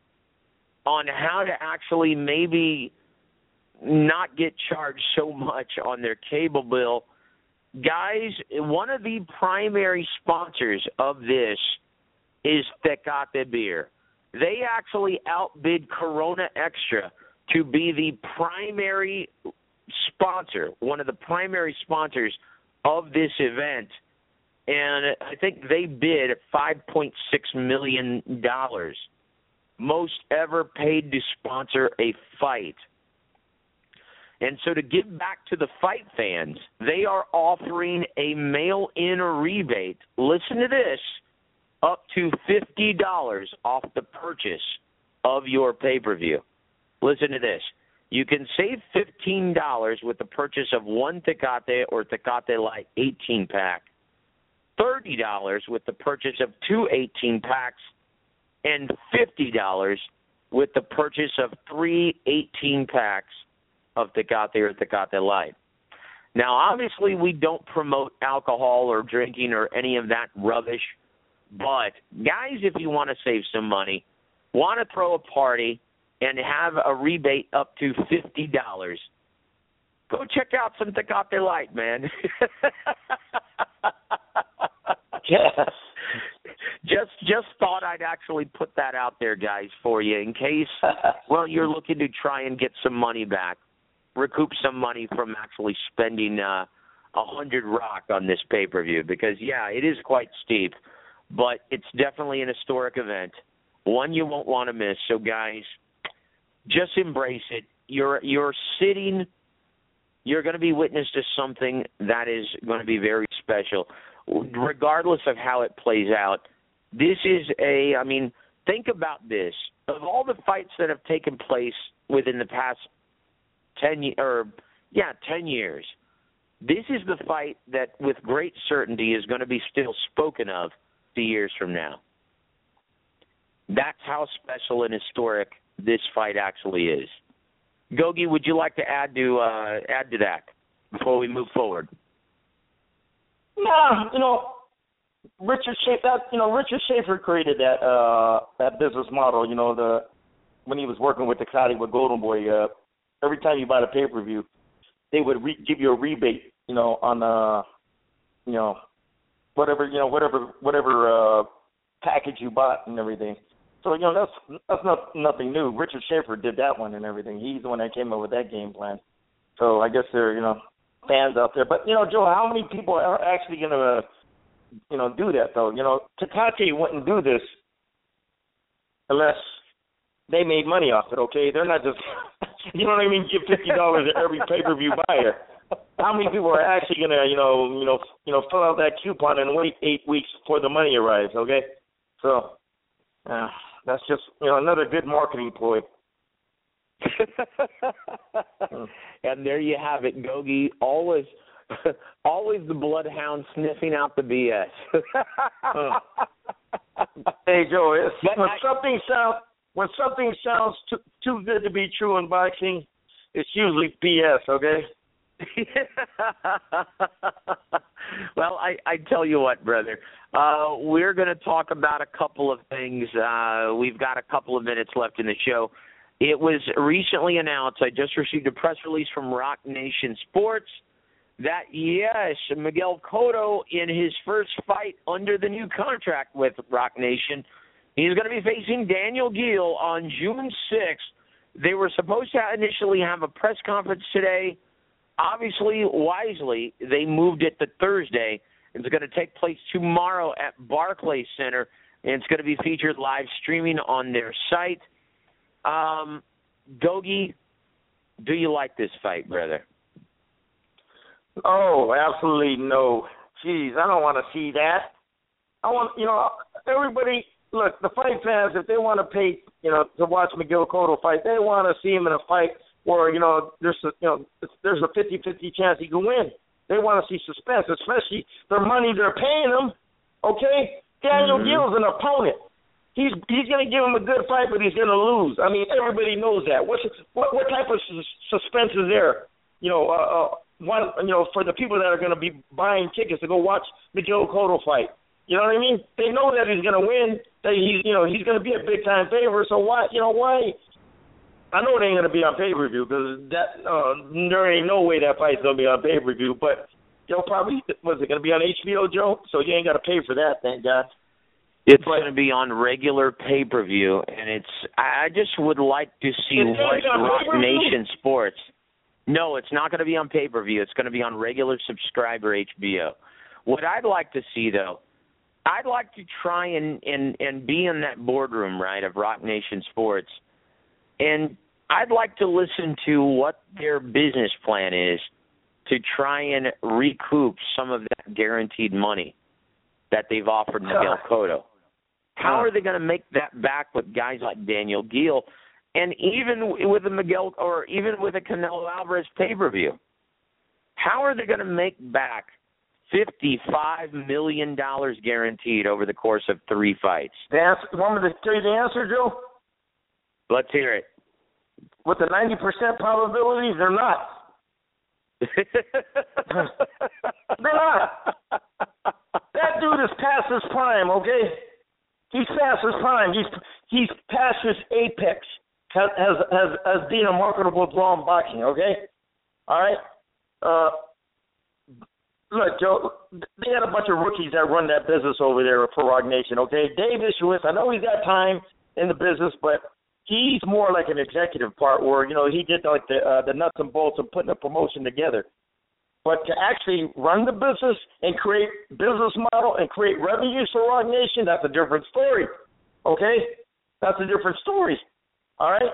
on how to actually maybe not get charged so much on their cable bill, guys, one of the primary sponsors of this is Tecate Beer. They actually outbid Corona Extra to be the primary sponsor, one of the primary sponsors of this event. And I think they bid $5.6 million, most ever paid to sponsor a fight. And so to give back to the fight fans, they are offering a mail-in rebate. Listen to this. Up to $50 off the purchase of your pay-per-view. Listen to this. You can save $15 with the purchase of one Tecate or Tecate Light 18-pack, $30 with the purchase of two 18-packs, and $50 with the purchase of three 18-packs of Tecate or Tecate Light. Now, obviously, we don't promote alcohol or drinking or any of that rubbish. But, guys, if you want to save some money, want to throw a party and have a rebate up to $50, go check out some Tecate Light, man. Yeah. Just thought I'd actually put that out there, guys, for you in case, you're looking to try and get some money back, recoup some money from actually spending $100 on this pay-per-view because, yeah, it is quite steep. But it's definitely an historic event, one you won't want to miss. So, guys, just embrace it. You're going to be witness to something that is going to be very special, regardless of how it plays out. This is think about this. Of all the fights that have taken place within the past 10 years, this is the fight that with great certainty is going to be still spoken of years from now. That's how special and historic this fight actually is. Gogi, would you like to add to that before we move forward? No, Richard Schaefer created that business model. When he was working with Tecate with Golden Boy, every time you buy the pay-per-view, they would give you a rebate, on whatever package you bought and everything. So that's nothing new. Richard Schaefer did that one and everything. He's the one that came up with that game plan. So I guess there are fans out there. But Joe, how many people are actually going to do that though? Tecate wouldn't do this unless they made money off it. Okay, they're not just give $50 to every pay-per-view buyer. How many people are actually going to fill out that coupon and wait 8 weeks before the money arrives? Okay, so that's just another good marketing ploy. And there you have it, Gogi. Always the bloodhound sniffing out the BS. Hey Joe, when something sounds too good to be true in boxing, it's usually BS. Okay. Well, I tell you what, brother, we're going to talk about a couple of things. We've got a couple of minutes left in the show. It was recently announced, I just received a press release from Rock Nation Sports, that, yes, Miguel Cotto, in his first fight under the new contract with Rock Nation, he's going to be facing Daniel Geale on June 6th. They were supposed to initially have a press conference today. Obviously, wisely, they moved it to Thursday. It's going to take place tomorrow at Barclays Center, and it's going to be featured live streaming on their site. Gogi, do you like this fight, brother? Oh, absolutely no. Jeez, I don't want to see that. I want, everybody, look, the fight fans, if they want to pay, to watch Miguel Cotto fight, they want to see him in a fight where, there's a 50-50 chance he can win. They want to see suspense, especially the money they're paying him. Okay? Daniel Geale's an opponent. He's going to give him a good fight, but he's going to lose. I mean, everybody knows that. What type of suspense is there? For the people that are going to be buying tickets to go watch Miguel Cotto fight. You know what I mean? They know that he's going to win. That he's going to be a big time favorite. So why? I know it ain't going to be on pay-per-view because there ain't no way that fight's going to be on pay-per-view. But probably was it going to be on HBO, Joe? So you ain't got to pay for that, thank God. It's going to be on regular pay-per-view, and I just would like to see what Rock Nation Sports. No, it's not going to be on pay-per-view. It's going to be on regular subscriber HBO. What I'd like to see, though, I'd like to try and be in that boardroom, right, of Rock Nation Sports, and I'd like to listen to what their business plan is to try and recoup some of that guaranteed money that they've offered Miguel Cotto. How are they going to make that back with guys like Daniel Geale, and even with a Miguel or even with a Canelo Alvarez pay-per-view? How are they going to make back $55 million guaranteed over the course of 3 fights? Want me to tell you the answer, Joe? Let's hear it. With the 90% probabilities, they're not. They're not. That dude is past his prime, okay? He's past his prime. He's past his apex as being a marketable draw in boxing, okay? All right? Look, Joe, they got a bunch of rookies that run that business over there for Rock Nation, okay? Dave Ishowitz, I know he's got time in the business, but he's more like an executive part where, he did like the nuts and bolts of putting a promotion together. But to actually run the business and create business model and create revenues for Rock Nation, that's a different story, okay? That's a different story, all right?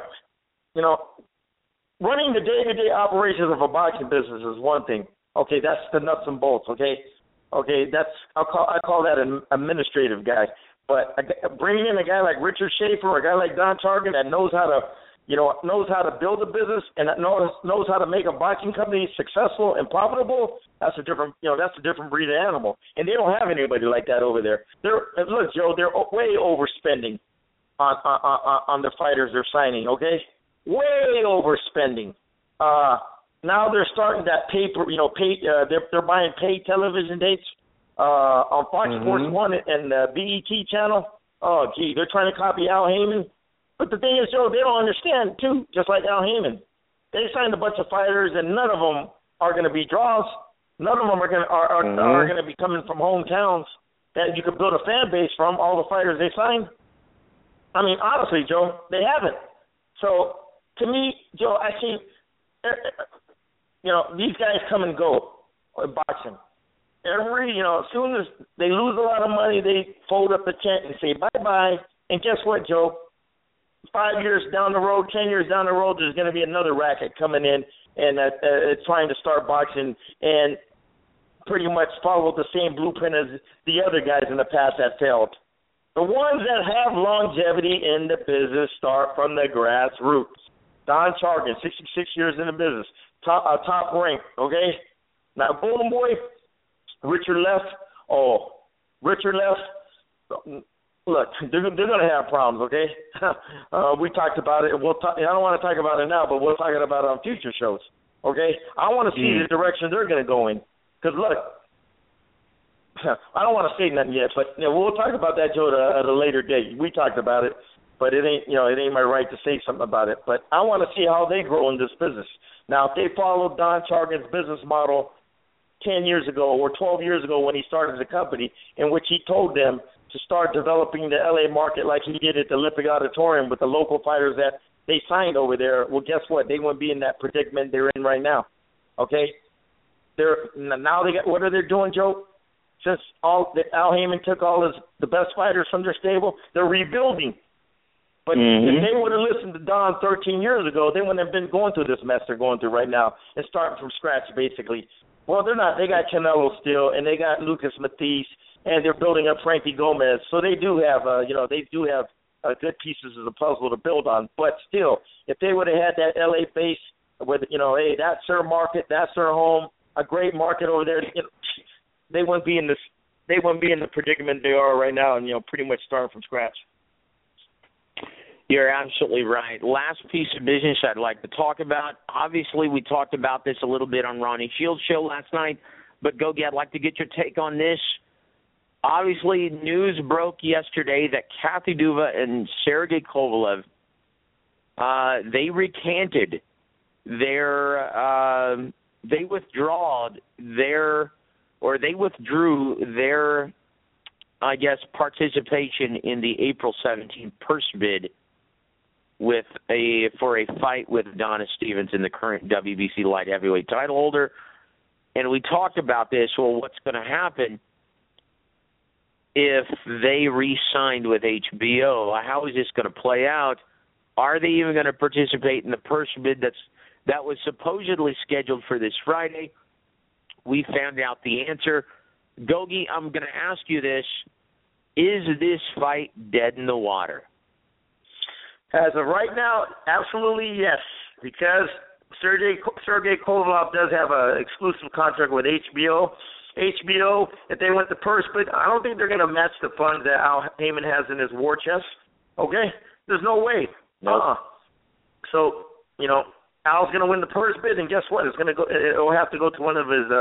Running the day-to-day operations of a boxing business is one thing. Okay, that's the nuts and bolts, okay? Okay, I call that an administrative guy. But bringing in a guy like Richard Schaefer or a guy like Don Targan that knows how to build a business and that knows how to make a boxing company successful and profitable, that's a different breed of animal. And they don't have anybody like that over there. Look, Joe, they're way overspending on the fighters they're signing, okay? Way overspending. Now they're starting that they're buying paid television dates on Fox Sports 1 and the BET channel. Oh, gee, they're trying to copy Al Heyman. But the thing is, Joe, they don't understand, too, just like Al Heyman. They signed a bunch of fighters, and none of them are going to be draws. None of them are going to be coming from hometowns that you could build a fan base from. All the fighters they signed. I mean, honestly, Joe, they haven't. So to me, Joe, I see, these guys come and go in boxing. As soon as they lose a lot of money, they fold up the tent and say bye-bye. And guess what, Joe? 5 years down the road, 10 years down the road, there's going to be another racket coming in and trying to start boxing and pretty much follow the same blueprint as the other guys in the past that failed. The ones that have longevity in the business start from the grassroots. Don Chargan, 66 years in the business, top rank, okay? Now, Golden Boy, Richard Left. Look, they're going to have problems, okay? We talked about it. I don't want to talk about it now, but we'll talk about it on future shows, okay? I want to see the direction they're going to go in. Because, look, I don't want to say nothing yet, but we'll talk about that, Joe, at a later date. We talked about it, but it ain't my right to say something about it. But I want to see how they grow in this business. Now, if they follow Don Chargan's business model 10 years ago or 12 years ago when he started the company, in which he told them to start developing the L.A. market like he did at the Olympic Auditorium with the local fighters that they signed over there, well, guess what? They wouldn't be in that predicament they're in right now, okay? What are they doing, Joe? Since Al Heyman took the best fighters from their stable, they're rebuilding. But if they would have listened to Don 13 years ago, they wouldn't have been going through this mess they're going through right now and starting from scratch, basically. Well, they're not. They got Canelo still, and they got Lucas Matisse, and they're building up Frankie Gomez. So they do have, good pieces of the puzzle to build on. But still, if they would have had that L.A. base with, hey, that's their market, that's their home, a great market over there, they wouldn't be in this. They wouldn't be in the predicament they are right now, and pretty much starting from scratch. You're absolutely right. Last piece of business I'd like to talk about. Obviously, we talked about this a little bit on Ronnie Shields' show last night, but Gogi, I'd like to get your take on this. Obviously, news broke yesterday that Kathy Duva and Sergey Kovalev, they recanted they withdrew their, I guess, participation in the April 17th purse bid for a fight with Adonis Stevenson, the current WBC light heavyweight title holder. And we talked about this. Well, what's going to happen if they re-signed with HBO? How is this going to play out? Are they even going to participate in the purse bid that was supposedly scheduled for this Friday? We found out the answer. Gogi, I'm going to ask you this. Is this fight dead in the water? As of right now, absolutely yes, because Sergey Kovalev does have an exclusive contract with HBO. HBO, if they went to purse bid, I don't think they're going to match the funds that Al Heyman has in his war chest. Okay? There's no way. Nope. So, Al's going to win the purse bid, and guess what? It'll have to go to one of his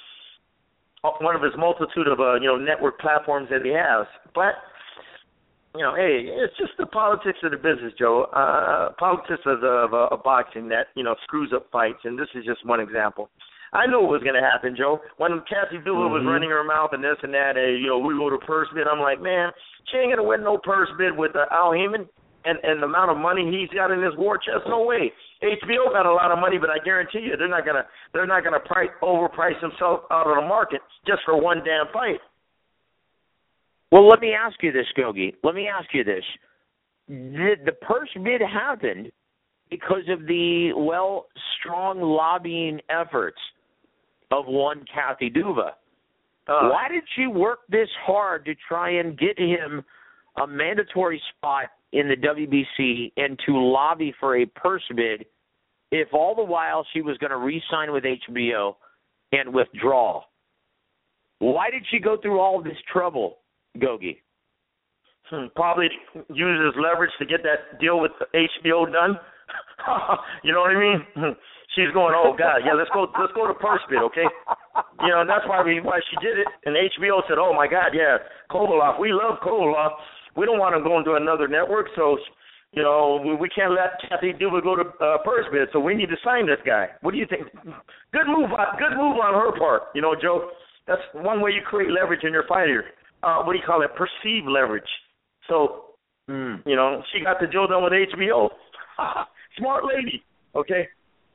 multitude of network platforms that he has. But hey, it's just the politics of the business, Joe. Politics of boxing that screws up fights, and this is just one example. I knew it was going to happen, Joe. When Kathy Duva was running her mouth and this and that, we go to purse bid. I'm like, man, she ain't going to win no purse bid with Al Heyman and the amount of money he's got in his war chest. No way. HBO got a lot of money, but I guarantee you they're not gonna overprice themselves out of the market just for one damn fight. Well, let me ask you this, Gogi. Let me ask you this. The purse bid happened because of the, strong lobbying efforts of one Kathy Duva. Why did she work this hard to try and get him a mandatory spot in the WBC and to lobby for a purse bid if all the while she was going to re-sign with HBO and withdraw? Why did she go through all this trouble, Gogi? Probably use as leverage to get that deal with HBO done. You know what I mean? She's going, oh God, yeah, let's go to purse bid, okay? And that's why she did it. And HBO said, oh my God, yeah, Kovalev, we love Kovalev. We don't want him going to another network, so you know, we can't let Kathy Duba go to purse bid, so we need to sign this guy. What do you think? Good move on her part. You know, Joe, that's one way you create leverage in your fighter. What do you call it? Perceived leverage. So, you know, she got the deal done with HBO. Smart lady, okay?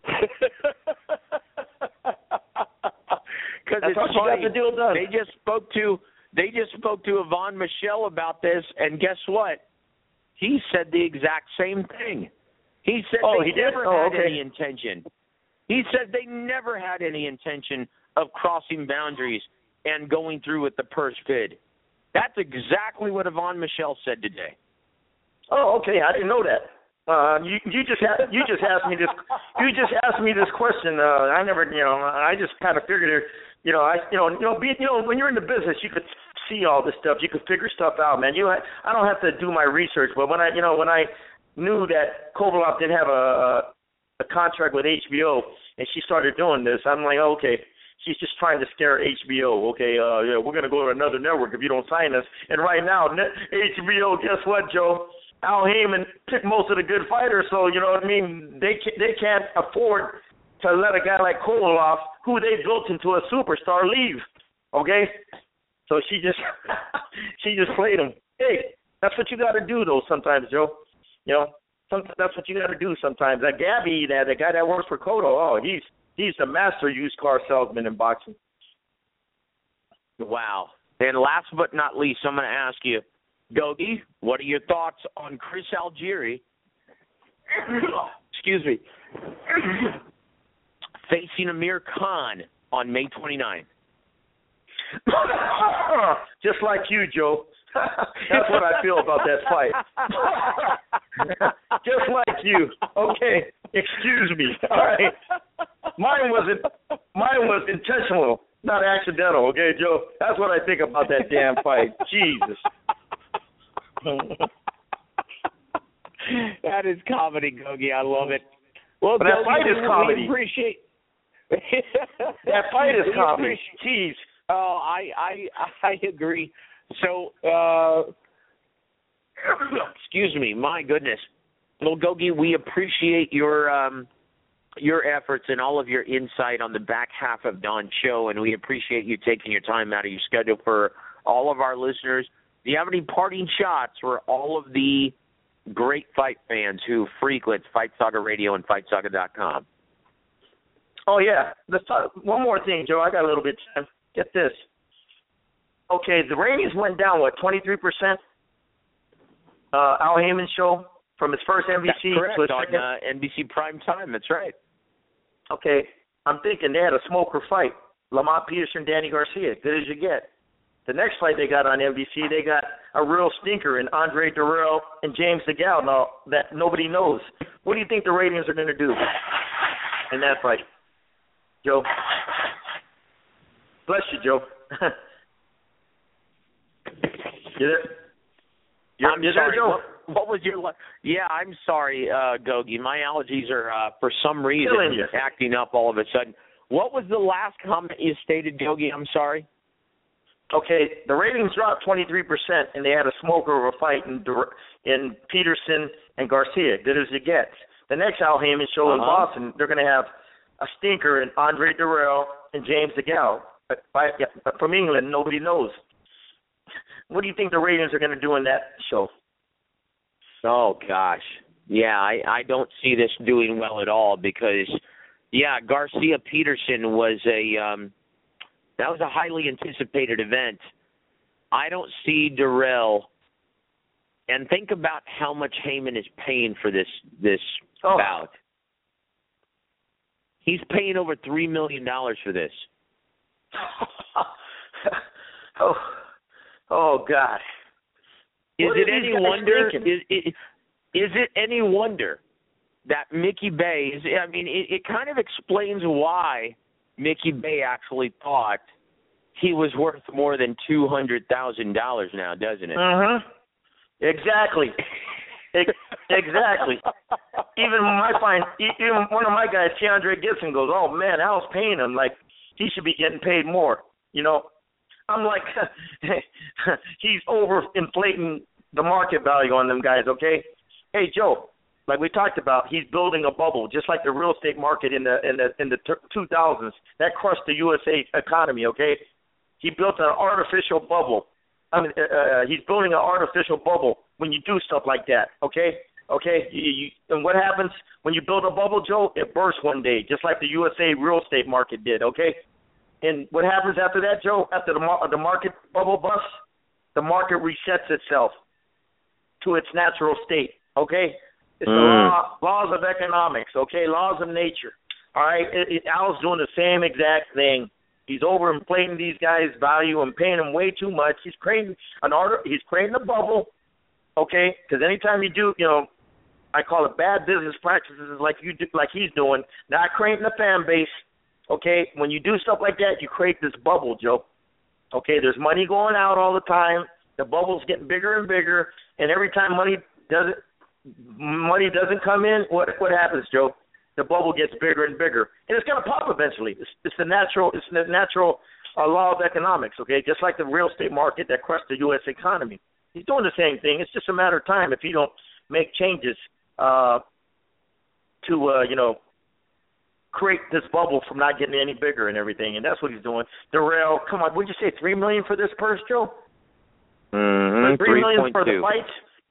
Because it's funny. She got the deal done. They just spoke to Yvonne Michelle about this, and guess what? He said the exact same thing. He said they never had any intention. He said they never had any intention of crossing boundaries and going through with the purse bid. That's exactly what Yvonne Michelle said today. Oh, okay. I didn't know that. You just asked me this. You just asked me this question. I never, you know. I just kind of figured it. You know, when you're in the business, you could see all this stuff. You could figure stuff out, man. I don't have to do my research, but when I knew that Kovalev didn't have a contract with HBO, and she started doing this, I'm like, okay, she's just trying to scare HBO. Okay, yeah, we're gonna go to another network if you don't sign us. And right now, HBO, guess what, Joe? Al Heyman picked most of the good fighters, so you know what I mean. They can't afford to let a guy like Kovalev, who they built into a superstar, leave. Okay, so she just played him. Hey, that's what you got to do though sometimes, Joe. You know, that's what you got to do sometimes. That Gabby, the guy that works for Cotto, he's the master used car salesman in boxing. Wow. And last but not least, I'm going to ask you, Gogi, what are your thoughts on Chris Algieri, excuse me, facing Amir Khan on May 29th? Just like you, Joe. That's what I feel about that fight. Just like you. Okay, excuse me. All right. Mine was intentional, not accidental. Okay, Joe. That's what I think about that damn fight. Jesus. That is comedy, Gogi. I love it. Well, but that fight is comedy. We appreciate that fight is comedy. Jeez. Oh, I agree. So, excuse me. My goodness. Well, Gogi, we appreciate your efforts and all of your insight on the back half of Don's show, and we appreciate you taking your time out of your schedule for all of our listeners. Do you have any parting shots for all of the great fight fans who frequent Fight Saga Radio and FightSaga.com? Oh, yeah. One more thing, Joe. I got a little bit of time. Get this. Okay, the ratings went down, 23%? Al Heyman show from his first NBC. That's correct, on NBC Prime Time. That's right. Okay, I'm thinking they had a smoker fight. Lamont Peterson, Danny Garcia. Good as you get. The next fight they got on NBC, they got a real stinker in Andre Durrell and James DeGale now that nobody knows. What do you think the ratings are going to do in that fight, Joe? Bless you, Joe. You there? I'm sorry. Joe? What was your? Yeah, I'm sorry, Gogi. My allergies are for some reason acting up all of a sudden. What was the last comment you stated, Gogi? I'm sorry. Okay, the ratings dropped 23%, and they had a smoker of a fight in Peterson and Garcia. Good as it gets. The next Al Heyman show in Boston, they're going to have a stinker in Andre Durrell and James DeGale. From England, nobody knows. What do you think the ratings are going to do in that show? Oh, gosh. Yeah, I don't see this doing well at all because, yeah, Garcia-Peterson was that was a highly anticipated event. I don't see Durrell, and think about how much Heyman is paying for this bout. He's paying over $3 million for this. Oh God! Is it any wonder? Is it any wonder that Mickey Bay is? I mean, it kind of explains why Mickey Bay actually thought he was worth more than $200,000 now, doesn't it? Exactly. Exactly. Even one of my guys, Keandre Gibson, goes, "Oh man, Al's paying him like he should be getting paid more." You know, I'm like, he's overinflating the market value on them guys. Okay, Hey, Joe, like we talked about, he's building a bubble, just like the real estate market in the 2000s. That crushed the USA economy, okay? He built an artificial bubble. He's building an artificial bubble when you do stuff like that, okay? Okay? And what happens when you build a bubble, Joe? It bursts one day, just like the USA real estate market did, okay? And what happens after that, Joe? After the market bubble busts, the market resets itself to its natural state, okay? It's the laws of economics, okay? Laws of nature, all right? Al's doing the same exact thing. He's overinflating these guys' value and paying them way too much. He's creating a bubble, okay? Because anytime you do, I call it bad business practices like he's doing, not creating a fan base, okay? When you do stuff like that, you create this bubble, Joe. Okay, there's money going out all the time. The bubble's getting bigger and bigger, and every time money doesn't come in, what happens, Joe? The bubble gets bigger and bigger, and it's going to pop eventually. It's the natural law of economics. Okay, just like the real estate market that crushed the U.S. economy. He's doing the same thing. It's just a matter of time if you don't make changes to create this bubble from not getting any bigger and everything, and that's what he's doing. Darrell, come on, would you say $3 million for this purse, Joe? $3 million for the fight.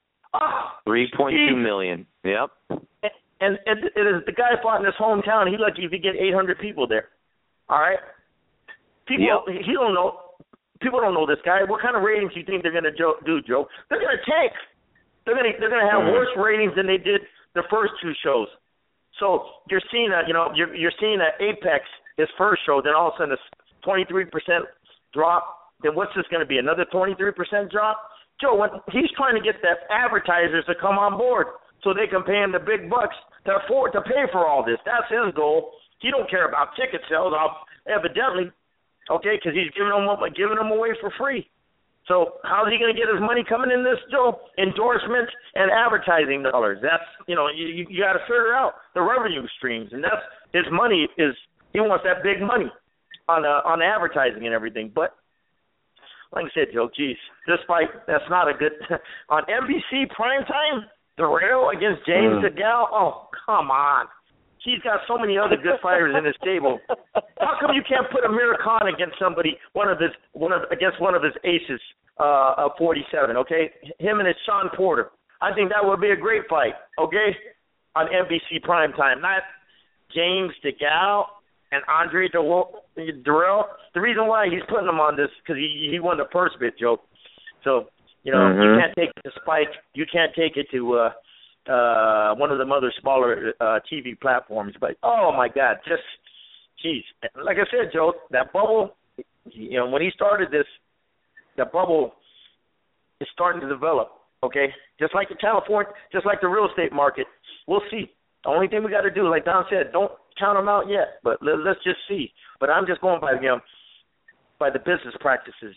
$3.2 million. Yep. And the guy fought in his hometown. He's lucky if he get 800 people there. All right. He don't know. People don't know this guy. What kind of ratings do you think they're going to do, Joe? They're going to tank. They're going to have worse ratings than they did the first two shows. So you're seeing you're seeing at Apex, his first show, then all of a sudden a 23% drop. Then what's this going to be? Another 23% drop? Joe, when he's trying to get the advertisers to come on board so they can pay him the big bucks to pay for all this. That's his goal. He don't care about ticket sales, evidently, okay, because he's giving them away for free. So how's he going to get his money coming in this, Joe? Endorsements and advertising dollars. That's, you got to figure out the revenue streams. And that's his money he wants that big money on advertising and everything. But like I said, Joe, geez, this fight, that's not a good – on NBC primetime, Darrell against James DeGale, oh, come on. He's got so many other good fighters in his stable. How come you can't put Amir Khan against somebody, against one of his aces of 47? Okay, him and his Sean Porter. I think that would be a great fight. Okay, on NBC primetime, not James DeGale and Andre Darrell. The reason why he's putting them on this because he won the purse bid, Joe. So you can't take it to Spike. You can't take it to one of the other smaller TV platforms. But, oh, my God, just, geez. Like I said, Joe, that bubble, when he started this, that bubble is starting to develop, okay? Just like the real estate market. We'll see. The only thing we got to do, like Don said, don't count them out yet, but let's just see. But I'm just going by, by the business practices.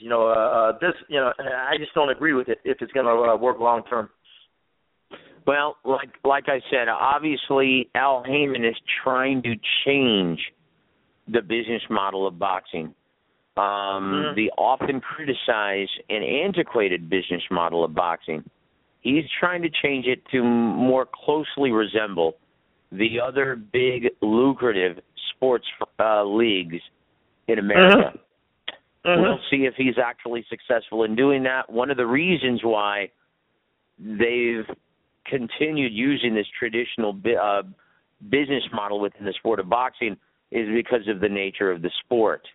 I just don't agree with it if it's going to work long term. Well, like I said, obviously Al Haymon is trying to change the business model of boxing. The often criticized and antiquated business model of boxing. He's trying to change it to more closely resemble the other big lucrative sports leagues in America. We'll see if he's actually successful in doing that. One of the reasons why they've continued using this traditional business model within the sport of boxing is because of the nature of the sport.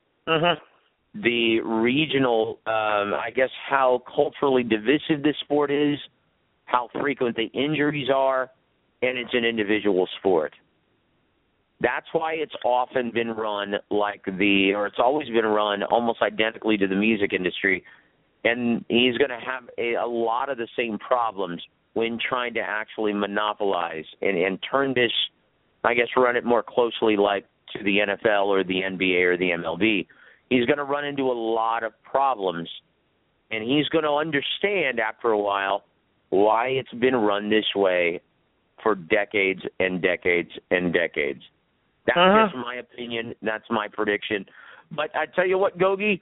The regional, I guess, how culturally divisive this sport is, how frequent the injuries are, and it's an individual sport. That's why it's often been run it's always been run almost identically to the music industry, and he's going to have a lot of the same problems when trying to actually monopolize and turn this, I guess, run it more closely like to the NFL or the NBA or the MLB. He's going to run into a lot of problems, and he's going to understand after a while why it's been run this way for decades and decades and decades. That's just my opinion. That's my prediction. But I tell you what, Gogi,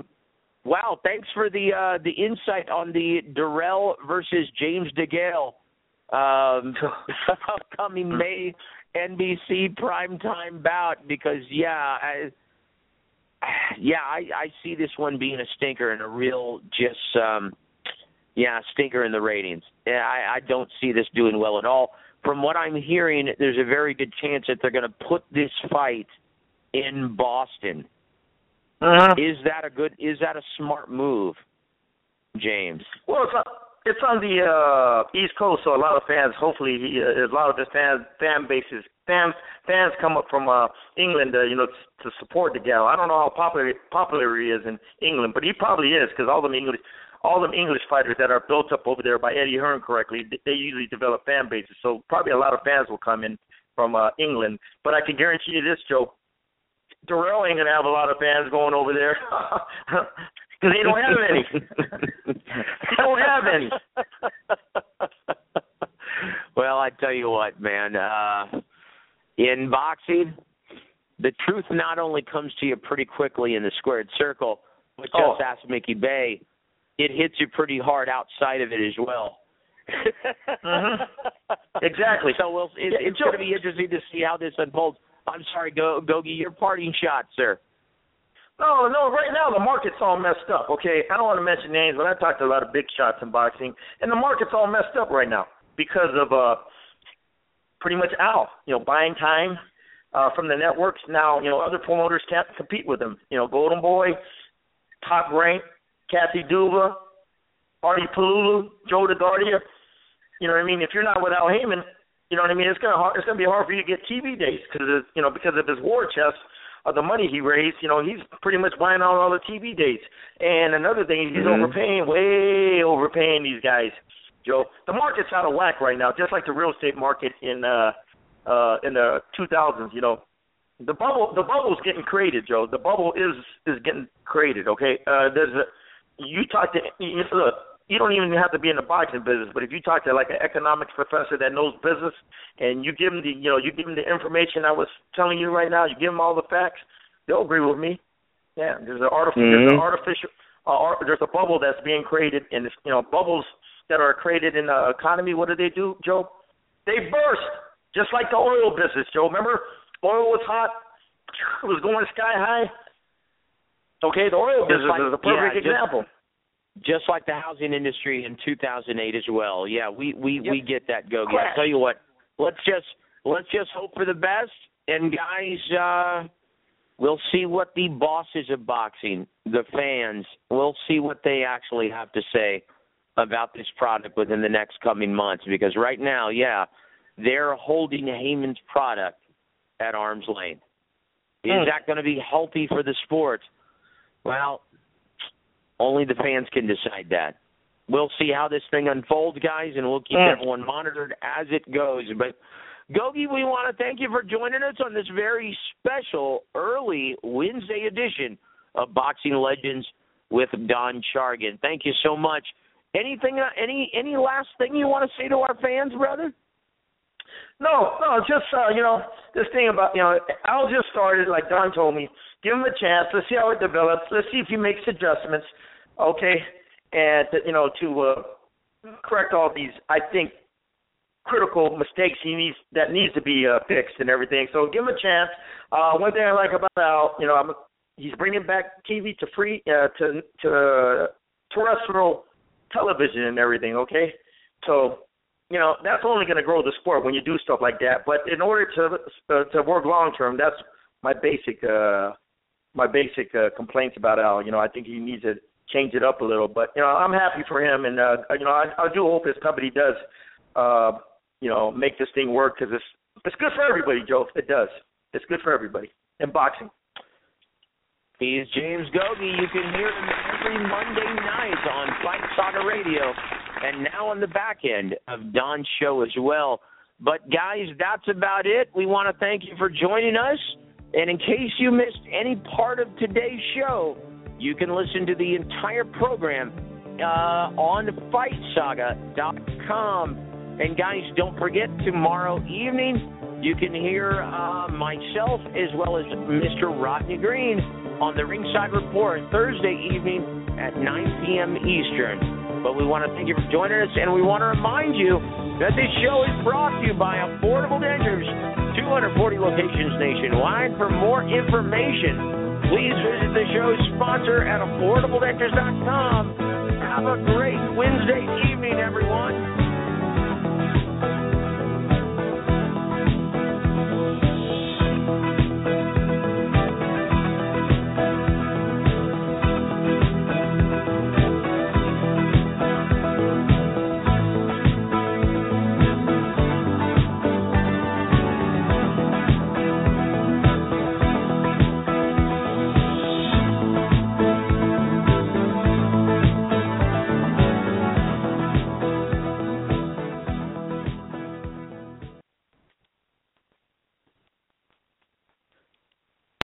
wow, thanks for the insight on the Darrell versus James DeGale upcoming May NBC primetime bout because, I see this one being a stinker and a real stinker in the ratings. I don't see this doing well at all. From what I'm hearing, there's a very good chance that they're going to put this fight in Boston. Uh-huh. Is that a smart move, James? Well, it's on the East Coast, so a lot of fans, hopefully, a lot of the fans come up from England, to support the gal. I don't know how popular he is in England, but he probably is because all them English fighters that are built up over there by Eddie Hearn correctly, they usually develop fan bases. So probably a lot of fans will come in from England. But I can guarantee you this, Joe, Darrell ain't going to have a lot of fans going over there because they don't have any. They don't have any. Well, I tell you what, man. In boxing, the truth not only comes to you pretty quickly in the squared circle, but just ask Mickey Bay, it hits you pretty hard outside of it as well. Exactly. So it's going to be interesting to see how this unfolds. I'm sorry, Gogi, your parting shot, sir. No, right now the market's all messed up, okay? I don't want to mention names, but I talked to a lot of big shots in boxing, and the market's all messed up right now because of pretty much Al, buying time from the networks. Now, other promoters can't compete with them. Golden Boy, Top Rank, Kathy Duva, Artie Palulu, Joe DeGuardia. You know what I mean? If you're not with Al Heyman, you know what I mean? It's gonna be hard for you to get TV days because of his war chest of the money he raised. He's pretty much buying out all the TV days. And another thing, he's way overpaying these guys. Joe, the market's out of whack right now, just like the real estate market in the 2000s. The bubble's getting created, Joe. The bubble is getting created. Okay, you don't even have to be in the boxing business, but if you talk to like an economics professor that knows business, and you give them the information I was telling you right now, you give them all the facts, they'll agree with me. Yeah, there's a bubble that's being created, and bubbles that are created in the economy. What do, Joe? They burst, just like the oil business, Joe. Remember, oil was hot, it was going sky high. Okay, the oil business is a perfect example. Just like the housing industry in 2008 as well. Yeah, we get that, Gogi. I tell you what, let's just hope for the best. And guys, we'll see what the bosses of boxing, the fans, we'll see what they actually have to say about this product within the next coming months. Because right now, they're holding Heyman's product at arm's length. Is that going to be healthy for the sport? Well, only the fans can decide that. We'll see how this thing unfolds, guys, and we'll keep everyone monitored as it goes. But, Gogi, we want to thank you for joining us on this very special early Wednesday edition of Boxing Legends with Don Chargan. Thank you so much. Anything? Any last thing you want to say to our fans, brother? No, just, this thing about, Al just started, like Don told me. Give him a chance. Let's see how it develops. Let's see if he makes adjustments, okay? And, to correct all these, I think, critical mistakes that needs to be fixed and everything. So give him a chance. One thing I like about Al, he's bringing back TV to free, to terrestrial television and everything, okay? So, that's only going to grow the sport when you do stuff like that. But in order to work long term, that's my basic complaints about Al. I think he needs to change it up a little. But I'm happy for him, and I do hope his company does make this thing work because it's good for everybody, Joe. It does. It's good for everybody in boxing. He is James Gogi. You can hear him every Monday night on Fight Saga Radio, and now on the back end of Don's show as well. But, guys, that's about it. We want to thank you for joining us. And in case you missed any part of today's show, you can listen to the entire program on FightSaga.com. And, guys, don't forget, tomorrow evening, you can hear myself as well as Mr. Rodney Green on the Ringside Report Thursday evening at 9 p.m. Eastern. But we want to thank you for joining us, and we want to remind you that this show is brought to you by Affordable Dentures, 240 locations nationwide. For more information, please visit the show's sponsor at AffordableDentures.com. Have a great Wednesday evening, everyone.